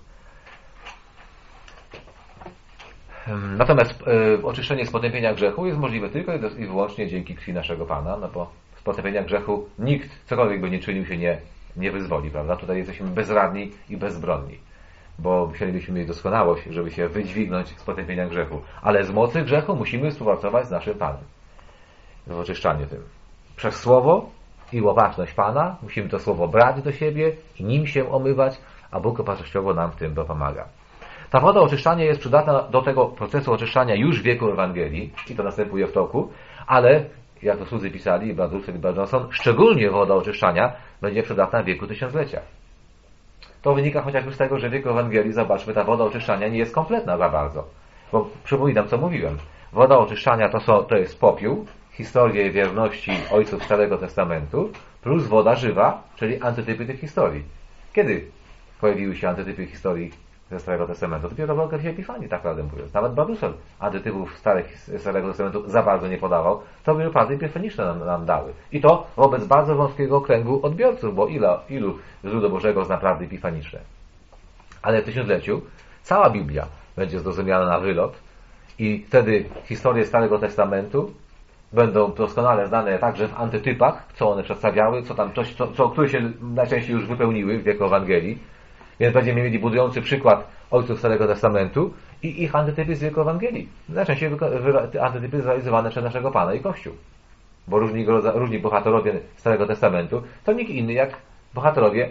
Natomiast oczyszczenie z potępienia grzechu jest możliwe tylko i wyłącznie dzięki krwi naszego Pana, no bo z potępienia grzechu nikt, cokolwiek by nie czynił, się nie wyzwoli, prawda? Tutaj jesteśmy bezradni i bezbronni, bo chcielibyśmy mieć doskonałość, żeby się wydźwignąć z potępienia grzechu, ale z mocy grzechu musimy współpracować z naszym Panem w oczyszczaniu tym. Przez słowo i łoważność Pana musimy to słowo brać do siebie i nim się omywać, a Bóg opatrznościowo nam w tym dopomaga. Ta woda oczyszczania jest przydatna do tego procesu oczyszczania już w wieku Ewangelii i to następuje w toku, ale jak to słudzy pisali, Brad Russell i Brad Johnson, szczególnie woda oczyszczania będzie przydatna w wieku tysiąclecia. To wynika chociażby z tego, że w wieku Ewangelii, zobaczmy, ta woda oczyszczania nie jest kompletna za bardzo. Bo przypominam, co mówiłem. Woda oczyszczania to jest popiół, historie wierności ojców Starego Testamentu, plus woda żywa, czyli antytypy tych historii. Kiedy pojawiły się antytypy historii ze Starego Testamentu? Dopiero w okresie Epifanii, tak prawdę mówiąc. Nawet Brusel antytypów Starego Testamentu za bardzo nie podawał. To były prawdy epifaniczne nam dały. I to wobec bardzo wąskiego kręgu odbiorców, bo ilu źródeł Bożego zna prawdy epifaniczne. Ale w tysiącleciu cała Biblia będzie zrozumiana na wylot i wtedy historie Starego Testamentu będą doskonale znane także w antytypach, co one przedstawiały, które się najczęściej już wypełniły w wieku Ewangelii. Więc będziemy mieli budujący przykład ojców Starego Testamentu i ich antytypy z wieku Ewangelii. Najczęściej antytypy zrealizowane przez naszego Pana i Kościół. Bo różni bohaterowie Starego Testamentu to nikt inny jak bohaterowie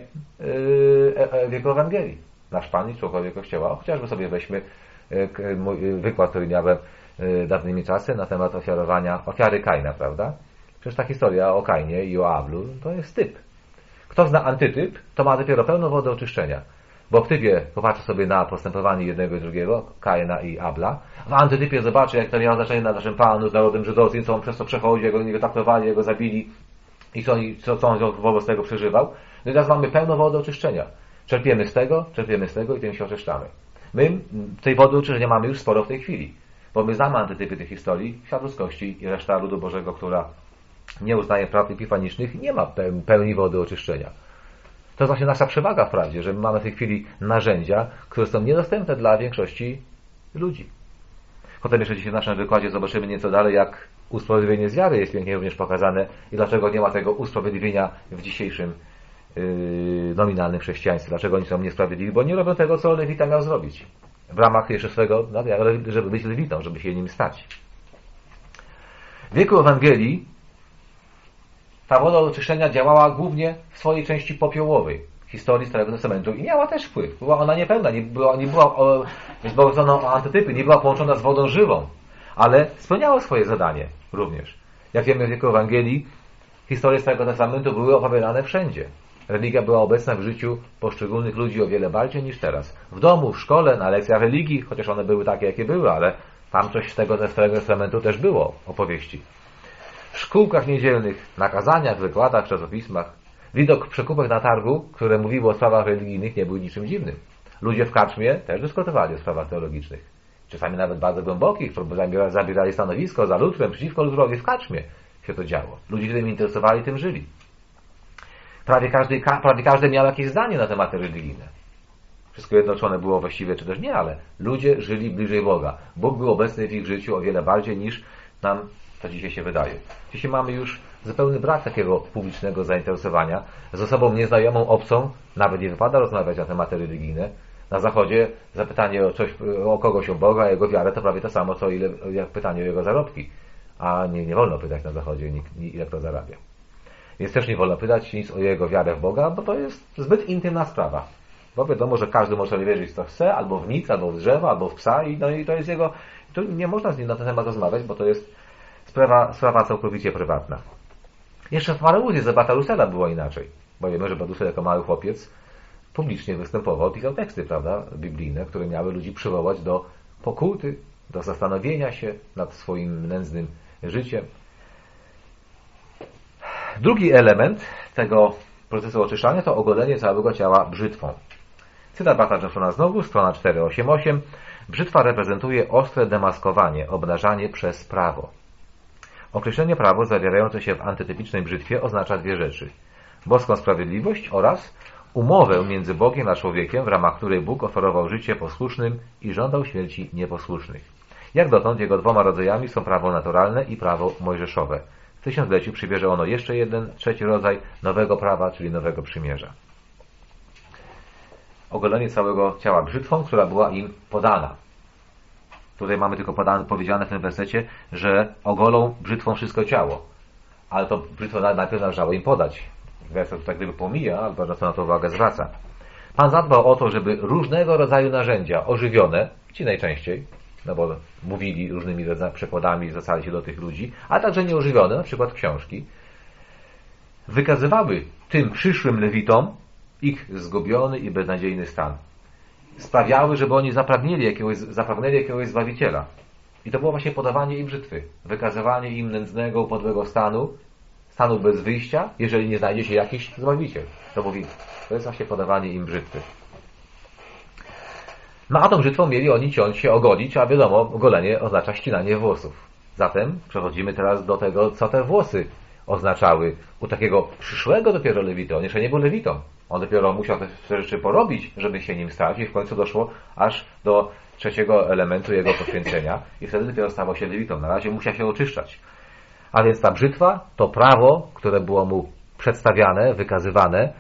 wieku Ewangelii. Nasz Pan i członkowie Kościoła. Chociażby sobie weźmy wykład, który miałem dawnymi czasy na temat ofiary Kaina, prawda? Przecież ta historia o Kainie i o Ablu to jest typ. Kto zna antytyp, to ma dopiero pełną wodę oczyszczenia. Bo w typie popatrzy sobie na postępowanie jednego i drugiego, Kaina i Abla. W antytypie zobaczy, jak to miało znaczenie na naszym Panu, z narodem żydowskim, co on przez to przechodził, jak go traktowali, jak go zabili i co on wobec tego przeżywał. No i teraz mamy pełną wodę oczyszczenia. Czerpiemy z tego i tym się oczyszczamy. My tej wody oczyszczenia mamy już sporo w tej chwili. Bo my znamy antytypy tych historii, świat ludzkości i reszta ludu Bożego, która nie uznaje prawd epifanicznych, nie ma pełni wody oczyszczenia. To jest właśnie nasza przewaga wprawdzie, że my mamy w tej chwili narzędzia, które są niedostępne dla większości ludzi. Potem jeszcze dzisiaj w naszym wykładzie zobaczymy nieco dalej, jak usprawiedliwienie z wiary jest pięknie również pokazane i dlaczego nie ma tego usprawiedliwienia w dzisiejszym nominalnym chrześcijaństwie. Dlaczego oni są niesprawiedliwi? Bo nie robią tego, co Lewita miał zrobić. W ramach jeszcze swego, żeby być Lewitą, żeby się nim stać. W wieku Ewangelii ta woda oczyszczenia działała głównie w swojej części popiołowej historii Starego Testamentu i miała też wpływ. Była ona niepełna, nie była zbawiona o antytypy, nie była połączona z wodą żywą, ale spełniała swoje zadanie również. Jak wiemy w wieku Ewangelii, historie Starego Testamentu były opowiadane wszędzie. Religia była obecna w życiu poszczególnych ludzi o wiele bardziej niż teraz. W domu, w szkole, na lekcjach religii, chociaż one były takie, jakie były, ale tam coś z tego Starego Testamentu też było, opowieści. W szkółkach niedzielnych, na kazaniach, wykładach, czasopismach, widok przekupek na targu, które mówiły o sprawach religijnych, nie był niczym dziwnym. Ludzie w karczmie też dyskutowali o sprawach teologicznych. Czasami nawet bardzo głębokich, zabierali stanowisko za lutrem, przeciwko lutrowi w karczmie się to działo. Ludzie, którymi interesowali, tym żyli. Prawie każdy miał jakieś zdanie na tematy religijne. Wszystko jedno, czy one było właściwe, czy też nie, ale ludzie żyli bliżej Boga. Bóg był obecny w ich życiu o wiele bardziej niż nam to dzisiaj się wydaje. Dzisiaj mamy już zupełny brak takiego publicznego zainteresowania. Z osobą nieznajomą, obcą nawet nie wypada rozmawiać na tematy religijne. Na Zachodzie zapytanie o kogoś o Boga, jego wiarę to prawie to samo, co jak pytanie o jego zarobki. A nie wolno pytać na Zachodzie, ile kto zarabia. Więc też nie wolno pytać nic o jego wiarę w Boga, bo to jest zbyt intymna sprawa. Bo wiadomo, że każdy może wierzyć w co chce, albo w nic, albo w drzewo, albo w psa i to jest jego... Tu nie można z nim na ten temat rozmawiać, bo to jest sprawa całkowicie prywatna. Jeszcze w Mareuzie za Brata Russella było inaczej. Bo wiemy, że Brat Russell jako mały chłopiec publicznie występował, pisał teksty, prawda, biblijne, które miały ludzi przywołać do pokuty, do zastanowienia się nad swoim nędznym życiem. Drugi element tego procesu oczyszczania to ogolenie całego ciała brzytwą. Cytat Brata Johnsona znowu, strona 488. Brzytwa reprezentuje ostre demaskowanie, obnażanie przez prawo. Określenie prawo zawierające się w antytypicznej brzytwie oznacza dwie rzeczy. boską sprawiedliwość oraz umowę między Bogiem a człowiekiem, w ramach której Bóg oferował życie posłusznym i żądał śmierci nieposłusznych. Jak dotąd jego dwoma rodzajami są prawo naturalne i prawo mojżeszowe. W tysiącleciu przybierze ono jeszcze jeden, trzeci rodzaj nowego prawa, czyli nowego przymierza. Ogolenie całego ciała brzytwą, która była im podana. Tutaj mamy tylko powiedziane w tym wersecie, że ogolą brzytwą wszystko ciało. Ale to brzytwą najpierw należało im podać. Werset to tak gdyby pomija, albo na to uwagę zwraca. Pan zadbał o to, żeby różnego rodzaju narzędzia ożywione, ci najczęściej, no bo mówili różnymi przekładami, zwracali się do tych ludzi, a także nieożywione, na przykład książki, wykazywały tym przyszłym lewitom ich zgubiony i beznadziejny stan. Sprawiały, żeby oni zapragnęli jakiegoś Zbawiciela. I to było właśnie podawanie im brzytwy. Wykazywanie im nędznego, upadłego stanu bez wyjścia, jeżeli nie znajdzie się jakiś Zbawiciel. To mówi, to jest właśnie podawanie im brzytwy. No a tą brzytwą mieli oni ciąć się, ogolić, a wiadomo, ogolenie oznacza ścinanie włosów. Zatem przechodzimy teraz do tego, co te włosy oznaczały u takiego przyszłego dopiero lewita. On jeszcze nie był lewitą. On dopiero musiał te rzeczy porobić, żeby się nim stać i w końcu doszło aż do trzeciego elementu jego poświęcenia i wtedy dopiero stawał się lewitą. Na razie musiał się oczyszczać. A więc ta brzytwa to prawo, które było mu przedstawiane, wykazywane,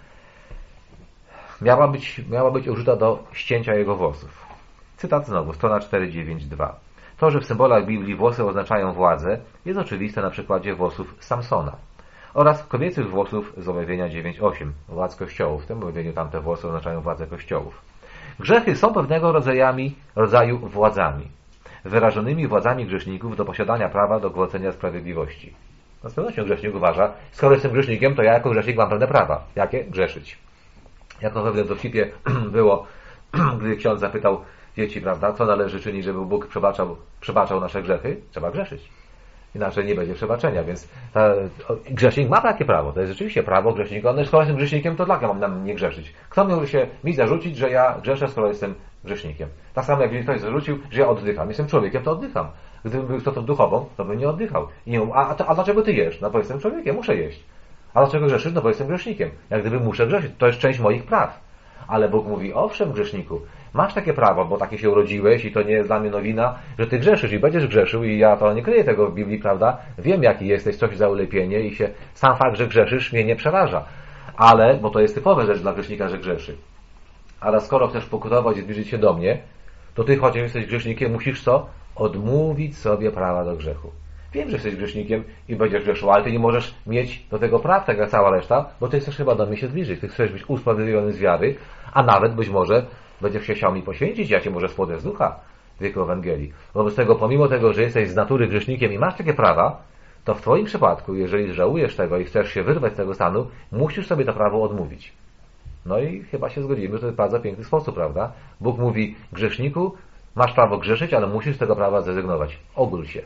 miała być użyta do ścięcia jego włosów. Cytat znowu, strona 492. To, że w symbolach Biblii włosy oznaczają władzę, jest oczywiste na przykładzie włosów Samsona oraz kobiecych włosów z omówienia 9:8, władz kościołów. W tym omówieniu tamte włosy oznaczają władzę kościołów. Grzechy są pewnego rodzaju władzami, wyrażonymi władzami grzeszników do posiadania prawa do gwałcenia sprawiedliwości. No z pewnością grzesznik uważa, skoro jestem grzesznikiem, to ja jako grzesznik mam pewne prawa. Jakie? Grzeszyć. Jak to pewnie w dowcipie było, gdy ksiądz zapytał dzieci, prawda, co należy czynić, żeby Bóg przebaczał nasze grzechy? Trzeba grzeszyć. Inaczej nie będzie przebaczenia, więc grzesznik ma takie prawo. To jest rzeczywiście prawo grzesznika. No, skoro jestem grzesznikiem, to dlaczego mam nam nie grzeszyć? Kto miał się mi zarzucić, że ja grzeszę, skoro jestem grzesznikiem? Tak samo jak mi ktoś zarzucił, że ja oddycham. Jestem człowiekiem, to oddycham. Gdybym był istotą duchową, to bym nie oddychał. I nie mówił, a dlaczego ty jesz? No bo jestem człowiekiem, muszę jeść. A dlaczego grzeszysz? No bo jestem grzesznikiem. Jak gdyby muszę grzeszyć. To jest część moich praw. Ale Bóg mówi, owszem, grzeszniku, masz takie prawo, bo takie się urodziłeś i to nie jest dla mnie nowina, że ty grzeszysz i będziesz grzeszył i ja to nie kryję tego w Biblii, prawda? Wiem, jaki jesteś, coś za ulepienie i się sam fakt, że grzeszysz, mnie nie przeraża. Ale, bo to jest typowa rzecz dla grzesznika, że grzeszy. Ale skoro chcesz pokutować i zbliżyć się do mnie, to ty, chociaż jesteś grzesznikiem, musisz co? Odmówić sobie prawa do grzechu. Wiem, że jesteś grzesznikiem i będziesz grzeszył, ale ty nie możesz mieć do tego praw, tak jak cała reszta, bo ty chcesz chyba do mnie się zbliżyć. Ty chcesz być usprawiedliwiony z wiary, a nawet być może będziesz się chciał mi poświęcić, ja cię może spłodzę z ducha w wieku Ewangelii. Wobec tego, pomimo tego, że jesteś z natury grzesznikiem i masz takie prawa, to w twoim przypadku, jeżeli żałujesz tego i chcesz się wyrwać z tego stanu, musisz sobie to prawo odmówić. No i chyba się zgodzimy, że to jest bardzo piękny sposób, prawda? Bóg mówi, grzeszniku, masz prawo grzeszyć, ale musisz z tego prawa zrezygnować. Ogól się.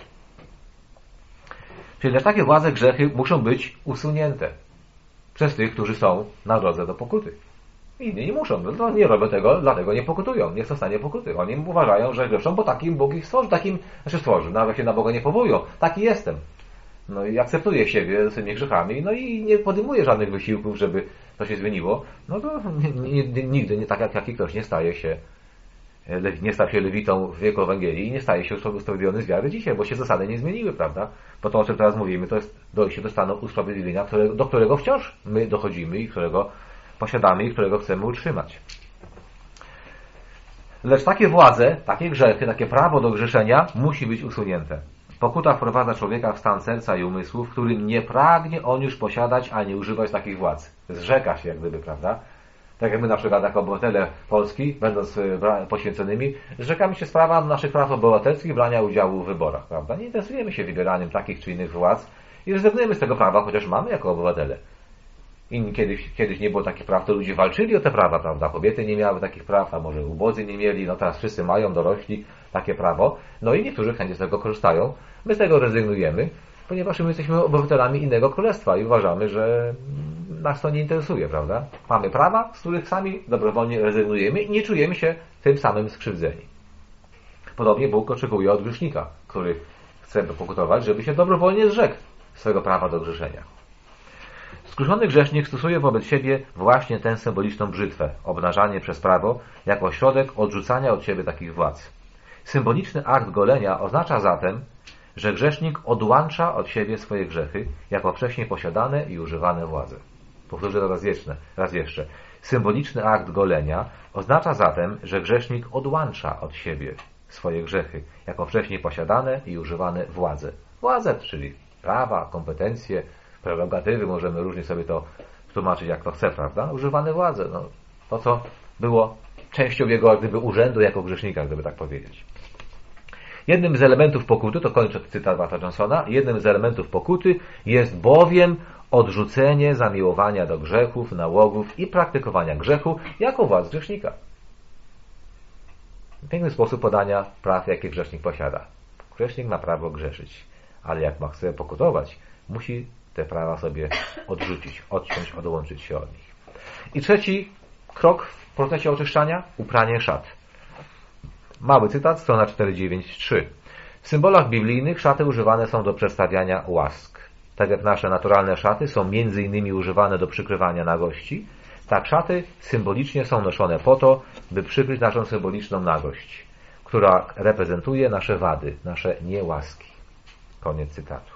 Czyli też takie władze, grzechy muszą być usunięte przez tych, którzy są na drodze do pokuty. Inni nie muszą, no nie robią tego, dlatego nie pokutują, nie są w stanie pokuty. Oni uważają, że grzeszą, bo takim Bóg ich stworzył, nawet się na Boga nie powołują. Taki jestem. No i akceptuję siebie z tymi grzechami, no i nie podejmuję żadnych wysiłków, żeby to się zmieniło. No to nigdy nie tak jak ktoś nie stał się lewitą w wieku Ewangelii i nie staje się usprawiedliwiony z wiary dzisiaj, bo się zasady nie zmieniły, prawda? Bo to, o czym teraz mówimy, to jest dojście do stanu usprawiedliwienia, do którego wciąż my dochodzimy i którego posiadamy i którego chcemy utrzymać. Lecz takie władze, takie grzechy, takie prawo do grzeszenia musi być usunięte. Pokuta wprowadza człowieka w stan serca i umysłu, w którym nie pragnie on już posiadać ani używać takich władz. Zrzeka się jak gdyby, prawda? Tak jak my na przykład jako obywatele Polski, będąc poświęconymi, zrzekamy się z prawa naszych praw obywatelskich brania udziału w wyborach, prawda? Nie interesujemy się wybieraniem takich czy innych władz i rezygnujemy z tego prawa, chociaż mamy jako obywatele. I kiedyś nie było takich praw, to ludzie walczyli o te prawa, prawda? Kobiety nie miały takich praw, a może ubodzy nie mieli, no teraz wszyscy mają, dorośli, takie prawo. No i niektórzy chętnie z tego korzystają. My z tego rezygnujemy, ponieważ my jesteśmy obywatelami innego królestwa i uważamy, że nas to nie interesuje, prawda? Mamy prawa, z których sami dobrowolnie rezygnujemy i nie czujemy się tym samym skrzywdzeni. Podobnie Bóg oczekuje od grzesznika, który chce pokutować, żeby się dobrowolnie zrzekł swego prawa do grzeszenia. Skruszony grzesznik stosuje wobec siebie właśnie tę symboliczną brzytwę, obnażanie przez prawo, jako środek odrzucania od siebie takich władz. Symboliczny akt golenia oznacza zatem, że grzesznik odłącza od siebie swoje grzechy, jako wcześniej posiadane i używane władze. Powtórzę to raz jeszcze. Symboliczny akt golenia oznacza zatem, że grzesznik odłącza od siebie swoje grzechy, jako wcześniej posiadane i używane władze. Władze, czyli prawa, kompetencje, prerogatywy, możemy różnie sobie to tłumaczyć jak to chce, prawda? Używane władze, no, to co było częścią jego jak gdyby urzędu jako grzesznika, gdyby tak powiedzieć. Jednym z elementów pokuty, to kończę cytat Walta Johnsona, jednym z elementów pokuty jest bowiem odrzucenie zamiłowania do grzechów, nałogów i praktykowania grzechu jako władz grzesznika. Piękny sposób podania praw, jakie grzesznik posiada. Grzesznik ma prawo grzeszyć, ale jak ma chce pokutować, musi te prawa sobie odrzucić, odciąć, odłączyć się od nich. I trzeci krok w procesie oczyszczania, upranie szat. Mały cytat, strona 493. W symbolach biblijnych szaty używane są do przedstawiania łask. Tak jak nasze naturalne szaty są między innymi używane do przykrywania nagości, tak szaty symbolicznie są noszone po to, by przykryć naszą symboliczną nagość, która reprezentuje nasze wady, nasze niełaski. Koniec cytatu.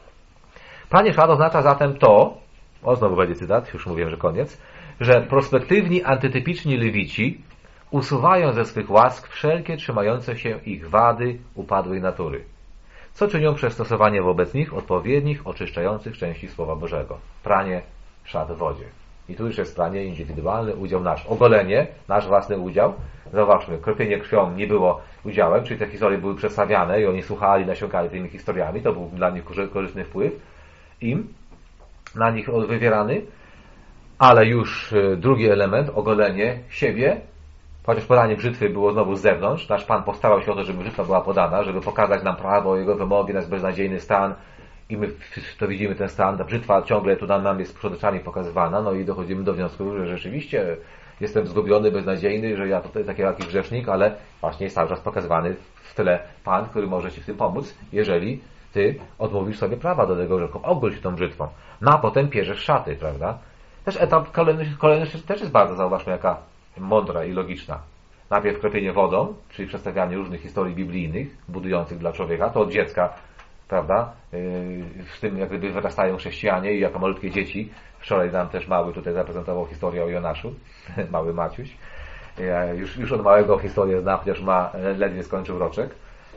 Pranie szat oznacza zatem to, znowu będzie cytat, już mówiłem, że koniec, że prospektywni, antytypiczni lewici usuwają ze swych łask wszelkie trzymające się ich wady upadłej natury, co czynią przez stosowanie wobec nich odpowiednich, oczyszczających części Słowa Bożego. Pranie szat w wodzie. I tu już jest pranie indywidualny, udział nasz. Ogolenie, nasz własny udział. Zauważmy, kropienie krwią nie było udziałem, czyli te historie były przedstawiane i oni słuchali, nasiąkali tymi historiami. To był dla nich korzystny wpływ im na nich wywierany. Ale już drugi element, ogolenie siebie, chociaż podanie brzytwy było znowu z zewnątrz, nasz Pan postarał się o to, żeby brzytwa była podana, żeby pokazać nam prawo, jego wymogi, nasz beznadziejny stan i my to widzimy ten stan, ta brzytwa ciągle tu nam jest przed oczami pokazywana, no i dochodzimy do wniosku, że rzeczywiście jestem zgubiony, beznadziejny, że ja tutaj taki jakiś grzesznik, ale właśnie jest cały czas pokazywany w tyle Pan, który może Ci w tym pomóc, jeżeli Ty odmówisz sobie prawa do tego grzechu, ogól się tą brzytwą. No a potem pierzesz szaty, prawda? Też etap kolejny też jest bardzo, zauważmy, jaka mądra i logiczna. Najpierw kropienie wodą, czyli przedstawianie różnych historii biblijnych, budujących dla człowieka, to od dziecka, prawda, w tym jak gdyby wyrastają chrześcijanie i jako malutkie dzieci. Wczoraj nam też mały tutaj zaprezentował historię o Jonaszu, mały Maciuś. Ja już od małego historię zna, chociaż ledwie skończył roczek.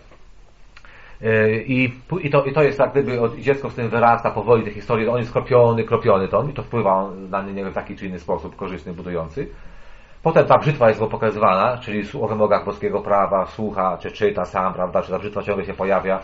I to jest jak gdyby dziecko z tym wyrasta powoli te historie, on jest kropiony to i to wpływa na niego w taki czy inny sposób korzystny, budujący. Potem ta brzytwa jest go pokazywana, czyli o wymogach boskiego prawa, słucha, czy czyta sam, prawda, czy ta brzytwa ciągle się pojawia,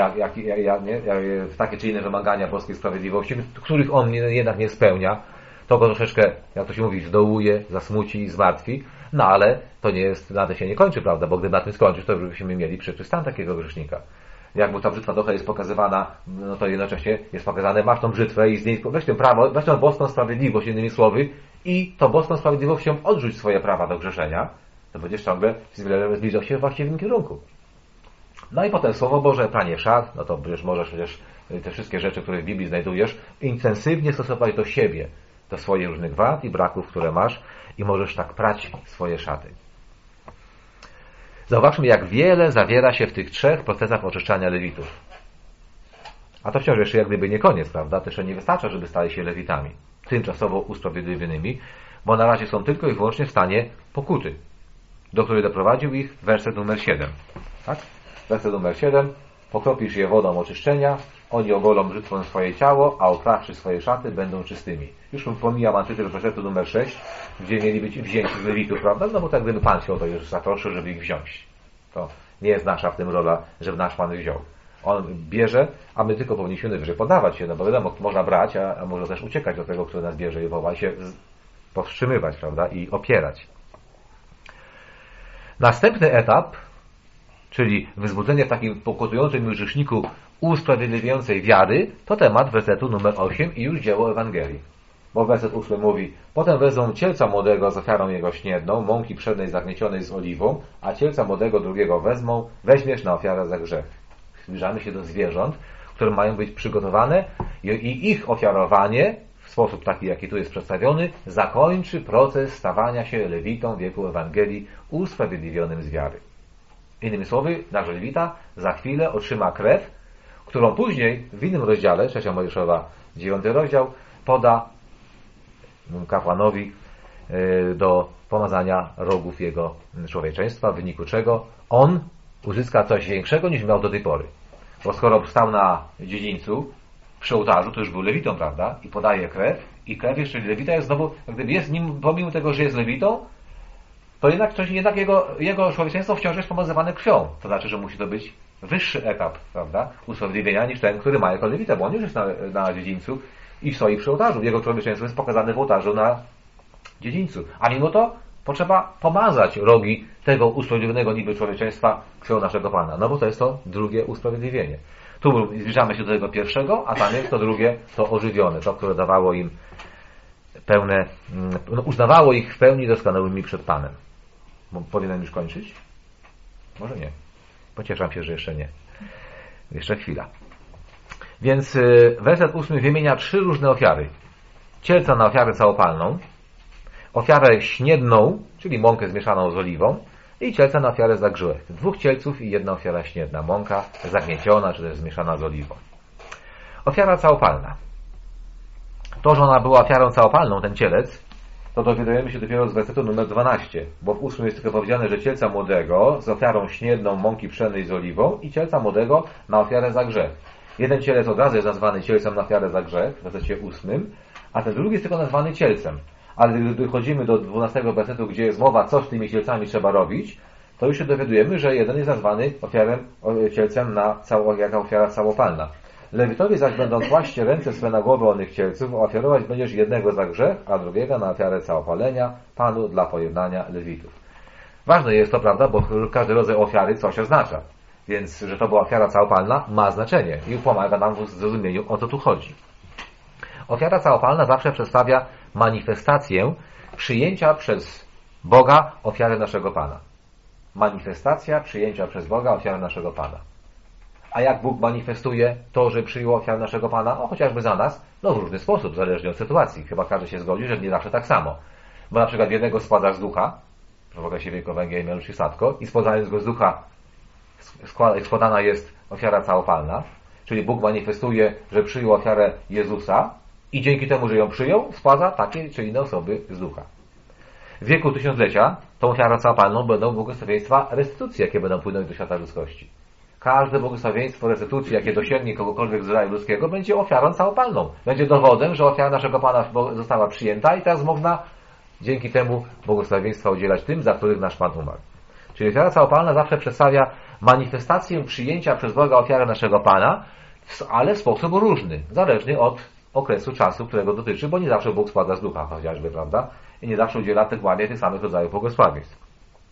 w takie czy inne wymagania boskiej sprawiedliwości, których on jednak nie spełnia. To go troszeczkę, jak to się mówi, zdołuje, zasmuci, zmartwi, no ale to nie jest, na tym się nie kończy, prawda, bo gdyby na tym skończyć, to byśmy mieli przyszły stan takiego grzesznika. Jak mu ta brzytwa trochę jest pokazywana, no to jednocześnie jest pokazane, masz tą brzytwę i z niej weź tę prawo, weź tą boską sprawiedliwość, innymi słowy, i tą boską sprawiedliwością odrzuć swoje prawa do grzeszenia, to będziesz ciągle zbliżał się w właściwym kierunku. No i potem Słowo Boże, pranie szat, no to możesz przecież te wszystkie rzeczy, które w Biblii znajdujesz, intensywnie stosować do siebie, do swoich różnych wad i braków, które masz i możesz tak prać swoje szaty. Zauważmy, jak wiele zawiera się w tych trzech procesach oczyszczania lewitów. A to wciąż jeszcze jak gdyby nie koniec, prawda? To jeszcze nie wystarcza, żeby stali się lewitami, tymczasowo usprawiedliwionymi, bo na razie są tylko i wyłącznie w stanie pokuty, do której doprowadził ich werset numer 7. Tak? Werset numer 7. Pokropisz je wodą oczyszczenia, oni ogolą brzytwą swoje ciało, a oprawszy swoje szaty będą czystymi. Już pomijam antytyp wersetu numer 6, gdzie mieli być wzięci z lewitów, prawda? No bo tak gdyby Pan się o to już zatroszczył, żeby ich wziąć. To nie jest nasza w tym rola, żeby nasz Pan ich wziął. On bierze, a my tylko powinniśmy najwyżej podawać się, no bo wiadomo, można brać, a może też uciekać do tego, który nas bierze i woła, i się powstrzymywać, prawda, i opierać. Następny etap, czyli wyzbudzenie w takim pokutującym już grzeszniku usprawiedliwiającej wiary, to temat wersetu numer 8 i już dzieło Ewangelii. Bo werset 8 mówi: potem wezmą cielca młodego z ofiarą jego śniedną, mąki pszennej zagniecionej z oliwą, a cielca młodego drugiego weźmiesz na ofiarę za grzech. Zbliżamy się do zwierząt, które mają być przygotowane i ich ofiarowanie w sposób taki, jaki tu jest przedstawiony, zakończy proces stawania się lewitą w wieku Ewangelii usprawiedliwionym z wiary. Innymi słowy, nasz lewita za chwilę otrzyma krew, którą później w innym rozdziale, 3 Mojżeszowa, 9 rozdział, poda kapłanowi do pomazania rogów jego człowieczeństwa, w wyniku czego on uzyska coś większego niż miał do tej pory. Bo skoro stał na dziedzińcu przy ołtarzu, to już był lewitą, prawda? I podaje krew. I krew jeszcze lewita jest znowu, gdyby jest nim, pomimo tego, że jest lewitą, to jednak jego człowieczeństwo wciąż jest pomazywane krwią. To znaczy, że musi to być wyższy etap, prawda? Usprawiedliwienia niż ten, który ma jako lewita, bo on już jest na dziedzińcu i stoi przy ołtarzu. Jego człowieczeństwo jest pokazane w ołtarzu na dziedzińcu. A mimo to potrzeba pomazać rogi tego usprawiedliwionego niby człowieczeństwa krwią naszego Pana. No bo to jest to drugie usprawiedliwienie. Tu zbliżamy się do tego pierwszego, a tam jest to drugie, to ożywione, to, które dawało im pełne, uznawało ich w pełni doskonałymi przed Panem. Powinienem już kończyć? Może nie. Pocieszam się, że jeszcze nie. Jeszcze chwila. Więc werset 8 wymienia 3 różne ofiary. Cielca na ofiarę całopalną, ofiarę śniedną, czyli mąkę zmieszaną z oliwą, i cielca na ofiarę za grzech. 2 cielców i 1 ofiara śniedna. Mąka zagnieciona, czy też zmieszana z oliwą. Ofiara całopalna. To, że ona była ofiarą całopalną, ten cielec, to dowiadujemy się dopiero z wersetu numer 12, bo w 8 jest tylko powiedziane, że cielca młodego z ofiarą śniedną mąki pszennej z oliwą i cielca młodego na ofiarę za grzech. Jeden cielec od razu jest nazwany cielcem na ofiarę za grzech, w wersecie 8, a ten drugi jest tylko nazwany cielcem. Ale gdy dochodzimy do 12 wersetu, gdzie jest mowa, co z tymi cielcami trzeba robić, to już się dowiadujemy, że jeden jest nazwany cielcem jako ofiara całopalna. Lewitowie zaś będą kłaść ręce swe na głowę onych cielców, ofiarować będziesz jednego za grzech, a drugiego na ofiarę całopalenia, Panu dla pojednania Lewitów. Ważne jest to, prawda, bo każdy rodzaj ofiary coś oznacza. Więc, że to była ofiara całopalna, ma znaczenie i pomaga nam w zrozumieniu, o co tu chodzi. Ofiara całopalna zawsze przedstawia manifestację przyjęcia przez Boga ofiary naszego Pana. Manifestacja przyjęcia przez Boga ofiary naszego Pana. A jak Bóg manifestuje to, że przyjął ofiarę naszego Pana? Chociażby za nas, w różny sposób, zależnie od sytuacji. Chyba każdy się zgodzi, że nie zawsze tak samo. Bo na przykład jednego spadasz z ducha, w okresie Wielkiego Węgiel Mianusz i Sadko, i spadając go z ducha składana jest ofiara całopalna, czyli Bóg manifestuje, że przyjął ofiarę Jezusa i dzięki temu, że ją przyjął, składa takie czy inne osoby z ducha. W wieku tysiąclecia tą ofiarą całopalną będą błogosławieństwa restytucji, jakie będą płynąć do świata ludzkości. Każde błogosławieństwo restytucji, jakie dosięgnie kogokolwiek z rodzaju ludzkiego, będzie ofiarą całopalną. Będzie dowodem, że ofiara naszego Pana została przyjęta i teraz można dzięki temu błogosławieństwa udzielać tym, za których nasz Pan umarł. Czyli ofiara całopalna zawsze przedstawia manifestację przyjęcia przez Boga ofiary naszego Pana, ale w sposób różny, zależny od okresu czasu, którego dotyczy, bo nie zawsze Bóg składa z ducha chociażby, prawda? I nie zawsze udziela tych samych rodzajów błogosławieństw.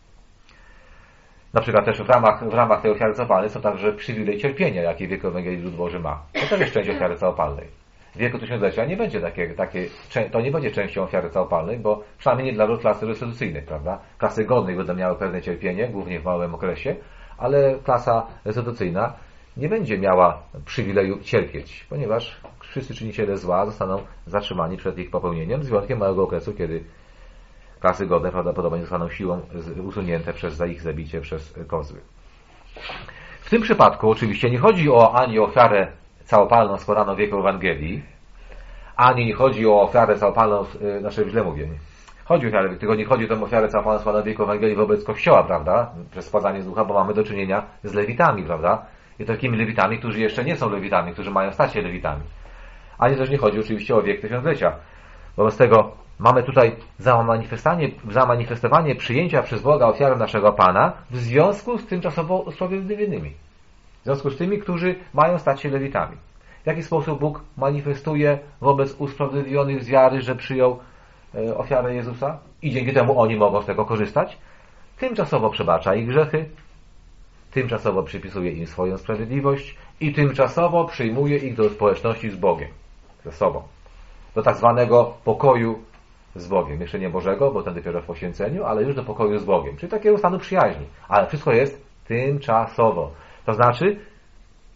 Na przykład też w ramach tej ofiary całopalnej są także przywilej cierpienia, jaki wiek Ewangelii Lud Boży ma. To też jest część ofiary całopalnej. W wieku tysiąclecia nie będzie to nie będzie częścią ofiary całopalnej, bo przynajmniej nie dla klasy restytucyjnych, prawda? Klasy godnych będą miały pewne cierpienie, głównie w małym okresie, ale klasa restytucyjna nie będzie miała przywileju cierpieć, ponieważ wszyscy czyniciele zła zostaną zatrzymani przed ich popełnieniem, z wyjątkiem małego okresu, kiedy klasy godne prawdopodobnie zostaną siłą usunięte za ich zabicie przez kozły. W tym przypadku oczywiście nie chodzi ani o ofiarę całopalną składaną w wieku Ewangelii, ani nie chodzi o ofiarę całopalną, źle mówię, tylko nie chodzi o tę ofiarę całopalną składaną w wieku Ewangelii wobec Kościoła, prawda, przez składanie z ducha, bo mamy do czynienia z lewitami, prawda, i takimi lewitami, którzy jeszcze nie są lewitami, którzy mają stać się lewitami. Ani też nie chodzi oczywiście o wiek tysiąclecia. Wobec tego mamy tutaj zamanifestowanie przyjęcia przez Boga ofiary naszego Pana w związku z tymczasowo usprawiedliwionymi. W związku z tymi, którzy mają stać się lewitami. W jaki sposób Bóg manifestuje wobec usprawiedliwionych z wiary, że przyjął ofiarę Jezusa i dzięki temu oni mogą z tego korzystać? Tymczasowo przebacza ich grzechy, tymczasowo przypisuje im swoją sprawiedliwość i tymczasowo przyjmuje ich do społeczności z Bogiem, ze sobą. Do tak zwanego pokoju z Bogiem. Jeszcze nie Bożego, bo ten dopiero w poświęceniu, ale już do pokoju z Bogiem. Czyli takiego stanu przyjaźni. Ale wszystko jest tymczasowo. To znaczy,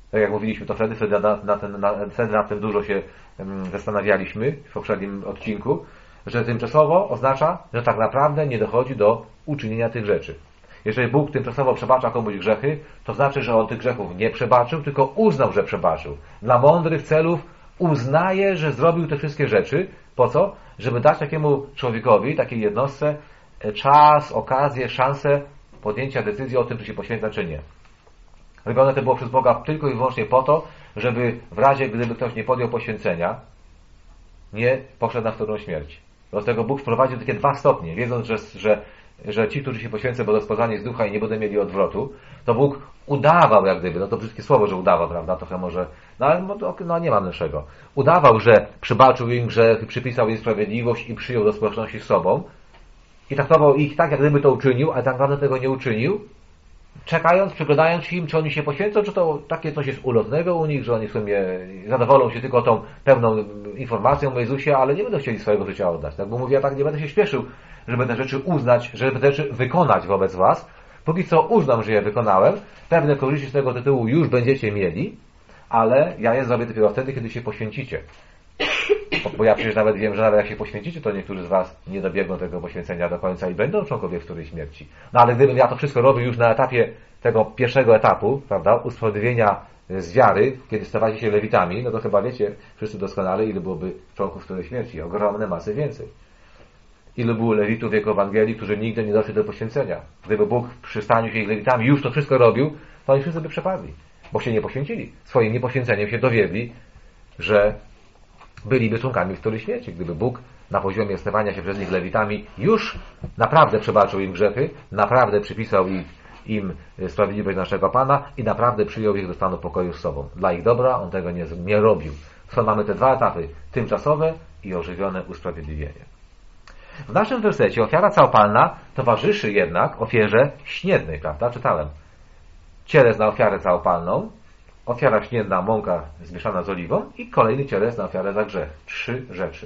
Tak jak mówiliśmy to wtedy nad tym dużo się zastanawialiśmy w poprzednim odcinku, że tymczasowo oznacza, że tak naprawdę nie dochodzi do uczynienia tych rzeczy. Jeżeli Bóg tymczasowo przebacza komuś grzechy, to znaczy, że on tych grzechów nie przebaczył, tylko uznał, że przebaczył. Dla mądrych celów uznaje, że zrobił te wszystkie rzeczy. Po co? Żeby dać takiemu człowiekowi, takiej jednostce czas, okazję, szansę podjęcia decyzji o tym, czy się poświęca, czy nie. Robione to było przez Boga tylko i wyłącznie po to, żeby w razie, gdyby ktoś nie podjął poświęcenia, nie poszedł na wtórną śmierć. Dlatego Bóg wprowadził takie 2 stopnie, wiedząc, że ci, którzy się poświęcą, będą spozwani z ducha i nie będą mieli odwrotu, to Bóg udawał, jak gdyby, no to brzydkie słowo, że udawał, prawda, trochę może, no ale no, nie mam lepszego. Udawał, że przybaczył im grzech, przypisał im sprawiedliwość i przyjął do społeczności z sobą i traktował ich tak, jak gdyby to uczynił, ale tak naprawdę tego nie uczynił, czekając, przyglądając się im, czy oni się poświęcą, czy to takie coś jest ulotnego u nich, że oni w sumie zadowolą się tylko tą pełną informacją o Jezusie, ale nie będą chcieli swojego życia oddać. Tak, bo mówię, ja tak nie będę się śpieszył, żeby te rzeczy uznać, żeby te rzeczy wykonać wobec was. Póki co uznam, że je wykonałem, pewne korzyści z tego tytułu już będziecie mieli, ale ja je zrobię dopiero wtedy, kiedy się poświęcicie. Bo ja przecież nawet wiem, że nawet jak się poświęcicie, to niektórzy z was nie dobiegną tego poświęcenia do końca i będą członkowie wtórej śmierci. No ale gdybym ja to wszystko robił już na etapie tego pierwszego etapu, prawda, usprawiedliwienia z wiary, kiedy stawali się lewitami, no to chyba wiecie wszyscy doskonale, ile byłoby członków wtórej śmierci. Ogromne masy więcej. Ilu było lewitów w wieku Ewangelii, którzy nigdy nie doszli do poświęcenia. Gdyby Bóg przy staniu się ich lewitami już to wszystko robił, to oni wszyscy by przepadli, bo się nie poświęcili. Swoim niepoświęceniem się dowiedli, że byliby członkami wtórej śmierci. Gdyby Bóg na poziomie stawania się przez nich lewitami już naprawdę przebaczył im grzechy, naprawdę przypisał im sprawiedliwość naszego Pana i naprawdę przyjął ich do stanu pokoju z sobą. Dla ich dobra on tego nie robił. Stąd mamy te 2 etapy, tymczasowe i ożywione usprawiedliwienie. W naszym wersecie ofiara całopalna towarzyszy jednak ofierze śniednej, prawda? Czytałem. Cielec na ofiarę całopalną, ofiara śniedna, mąka zmieszana z oliwą i kolejny cielec na ofiarę za grzech. 3 rzeczy.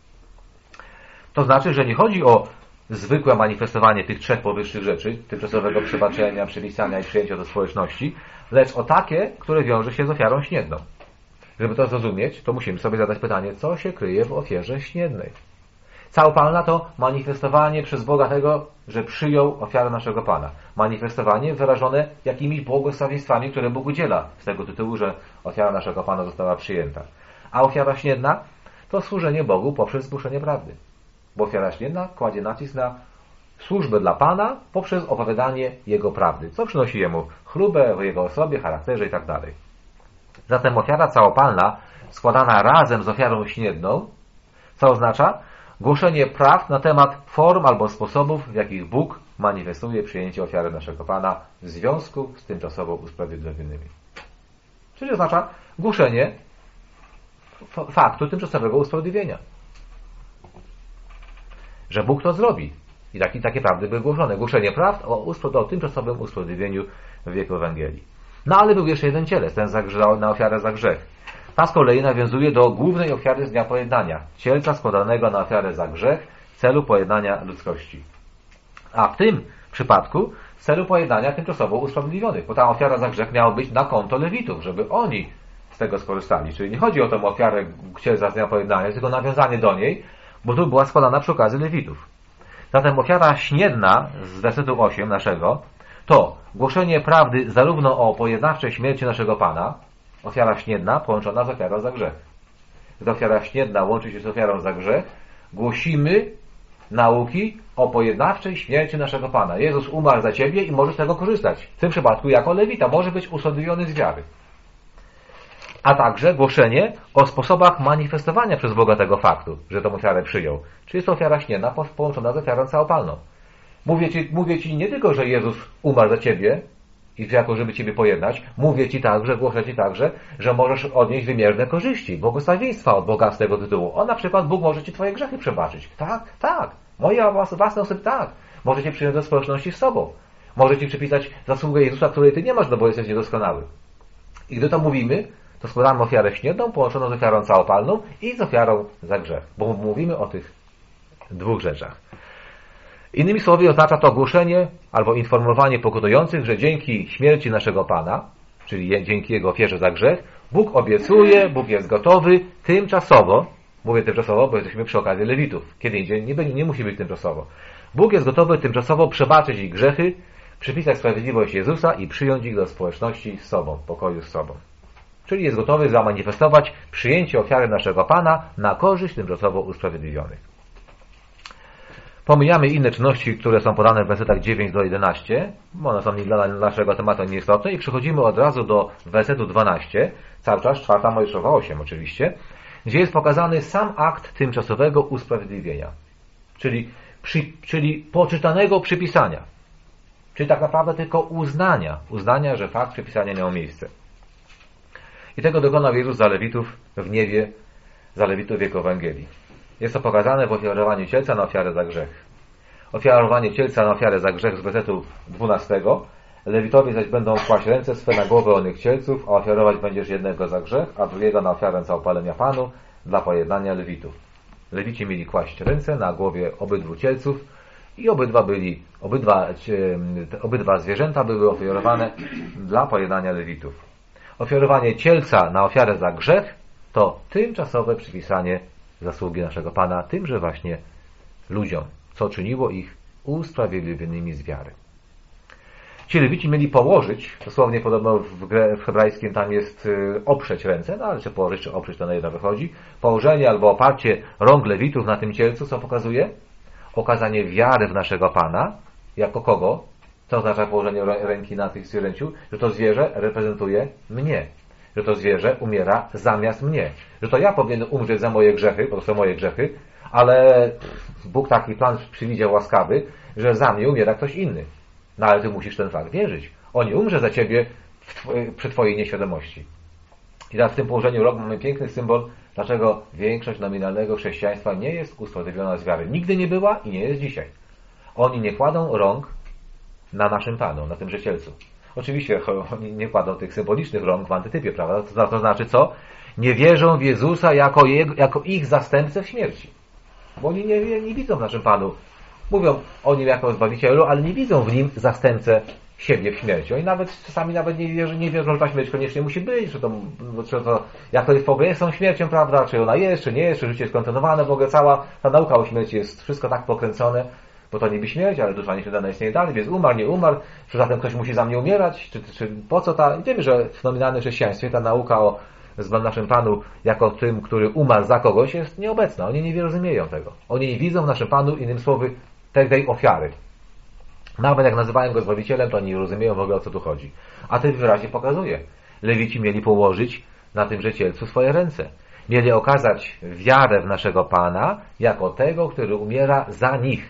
To znaczy, że nie chodzi o zwykłe manifestowanie tych 3 powyższych rzeczy, tymczasowego przebaczenia, przypisania i przyjęcia do społeczności, lecz o takie, które wiąże się z ofiarą śniedną. Żeby to zrozumieć, to musimy sobie zadać pytanie, co się kryje w ofierze śniednej. Całopalna to manifestowanie przez Boga tego, że przyjął ofiarę naszego Pana. Manifestowanie wyrażone jakimiś błogosławieństwami, które Bóg udziela z tego tytułu, że ofiara naszego Pana została przyjęta. A ofiara śniedna to służenie Bogu poprzez głoszenie prawdy. Bo ofiara śniedna kładzie nacisk na służbę dla Pana poprzez opowiadanie Jego prawdy, co przynosi Jemu chlubę w Jego osobie, charakterze itd. Zatem ofiara całopalna składana razem z ofiarą śniedną, co oznacza głoszenie prawd na temat form albo sposobów, w jakich Bóg manifestuje przyjęcie ofiary naszego Pana w związku z tymczasowo usprawiedliwionymi. Czyli oznacza głoszenie faktu tymczasowego usprawiedliwienia. Że Bóg to zrobi. I takie prawdy były głoszone. Głoszenie prawd o tymczasowym usprawiedliwieniu w wieku Ewangelii. No ale był jeszcze jeden cielec, ten na ofiarę za grzech. Ta z kolei nawiązuje do głównej ofiary z dnia pojednania, cielca składanego na ofiarę za grzech w celu pojednania ludzkości. A w tym przypadku w celu pojednania tymczasowo usprawiedliwionych, bo ta ofiara za grzech miała być na konto lewitów, żeby oni z tego skorzystali. Czyli nie chodzi o tą ofiarę cielca z dnia pojednania, tylko nawiązanie do niej, bo tu była składana przy okazji lewitów. Zatem ofiara śniedna z wersetu 8 naszego to głoszenie prawdy zarówno o pojednawczej śmierci naszego Pana, ofiara śniedna połączona z ofiarą za grzech. Gdy ofiara śniedna łączy się z ofiarą za grzech, głosimy nauki o pojednawczej śmierci naszego Pana. Jezus umarł za ciebie i możesz z tego korzystać. W tym przypadku jako lewita może być usprawiedliwiony z wiary. A także głoszenie o sposobach manifestowania przez Boga tego faktu, że tą ofiarę przyjął. Czyli jest to ofiara śniedna połączona z ofiarą całopalną. Mówię Ci nie tylko, że Jezus umarł za ciebie i jako żeby ciebie pojednać, mówię Ci także, głoszę Ci także, że możesz odnieść wymierne korzyści, błogosławieństwa od Boga z tego tytułu. Na przykład Bóg może Ci Twoje grzechy przebaczyć. Tak. Moje własne osoby, tak. Może Cię przyjąć do społeczności z sobą. Może Ci przypisać zasługę Jezusa, której Ty nie masz, no bo jesteś niedoskonały. I gdy to mówimy, to składamy ofiarę śniedną, połączoną z ofiarą całopalną i z ofiarą za grzech. Bo mówimy o tych 2 rzeczach. Innymi słowy oznacza to głoszenie albo informowanie pokutujących, że dzięki śmierci naszego Pana czyli dzięki jego ofierze za grzech, Bóg obiecuje, Bóg jest gotowy tymczasowo, mówię tymczasowo, bo jesteśmy przy okazji Lewitów, kiedy indziej nie musi być tymczasowo. Bóg jest gotowy tymczasowo przebaczyć ich grzechy, przypisać sprawiedliwość Jezusa i przyjąć ich do społeczności z sobą, pokoju z sobą. Czyli jest gotowy zamanifestować przyjęcie ofiary naszego Pana na korzyść tymczasowo usprawiedliwionych. Pomijamy inne czynności, które są podane w wersetach 9 do 11, bo one są dla naszego tematu nieistotne, i przechodzimy od razu do wersetu 12, cały czas 4 Mojżeszowa 8 oczywiście, gdzie jest pokazany sam akt tymczasowego usprawiedliwienia, czyli poczytanego przypisania, czyli tak naprawdę tylko uznania, że fakt przypisania miał miejsce. I tego dokonał Jezus za Lewitów w niebie, za Lewitów w jego Ewangelii. Jest to pokazane w ofiarowaniu cielca na ofiarę za grzech. Ofiarowanie cielca na ofiarę za grzech z wersetu 12. Lewitowie zaś będą kłaść ręce swe na głowę onych cielców, a ofiarować będziesz jednego za grzech, a drugiego na ofiarę całopalenia Panu dla pojednania Lewitów. Lewici mieli kłaść ręce na głowie obydwu cielców i obydwa zwierzęta były ofiarowane dla pojednania Lewitów. Ofiarowanie cielca na ofiarę za grzech to tymczasowe przypisanie zasługi naszego Pana tymże właśnie ludziom, co czyniło ich usprawiedliwionymi z wiary. Ci Lewici mieli położyć, dosłownie podobno w hebrajskim tam jest oprzeć ręce, no ale czy położyć, czy oprzeć, to na jedno wychodzi. Położenie albo oparcie rąk Lewitów na tym cielcu, co pokazuje? Okazanie wiary w naszego Pana, jako kogo? Co oznacza położenie ręki na tych zwierzęciu? Że to zwierzę reprezentuje mnie. Że to zwierzę umiera zamiast mnie. Że to ja powinienem umrzeć za moje grzechy, bo to są moje grzechy, ale Bóg taki plan przewidział łaskawy, że za mnie umiera ktoś inny. No ale ty musisz ten fakt wierzyć. On nie umrze za ciebie przy twojej nieświadomości. I teraz w tym położeniu rąk mamy piękny symbol, dlaczego większość nominalnego chrześcijaństwa nie jest usprawiedliwiona z wiary. Nigdy nie była i nie jest dzisiaj. Oni nie kładą rąk na naszym Panu, na tym cielcu. Oczywiście oni nie kładą tych symbolicznych rąk w antytypie, prawda? To znaczy co? Nie wierzą w Jezusa jako ich zastępcę w śmierci. Bo oni nie widzą w naszym Panu. Mówią o Nim jako Zbawicielu, ale nie widzą w Nim zastępcę siebie w śmierci. Oni czasami nawet nie wierzą, że ta śmierć koniecznie musi być, jak to jest w z tą śmiercią, prawda? Czy ona jest, czy nie jest, czy życie jest kontynuowane. W ogóle cała ta nauka o śmierci jest wszystko tak pokręcone, bo to niby śmierć, ale dusza nieświadana istnieje dalej, więc umarł, nie umarł, czy zatem ktoś musi za mnie umierać, czy po co ta... Wiemy, że w nominalnym chrześcijaństwie ta nauka o naszym Panu jako tym, który umarł za kogoś, jest nieobecna. Oni nie rozumieją tego. Oni nie widzą w naszym Panu, innymi słowy, tej ofiary. Nawet jak nazywają Go Zbawicielem, to oni nie rozumieją w ogóle, o co tu chodzi. A to wyraźnie pokazuje. Lewici mieli położyć na tymże cielcu swoje ręce. Mieli okazać wiarę w naszego Pana jako tego, który umiera za nich.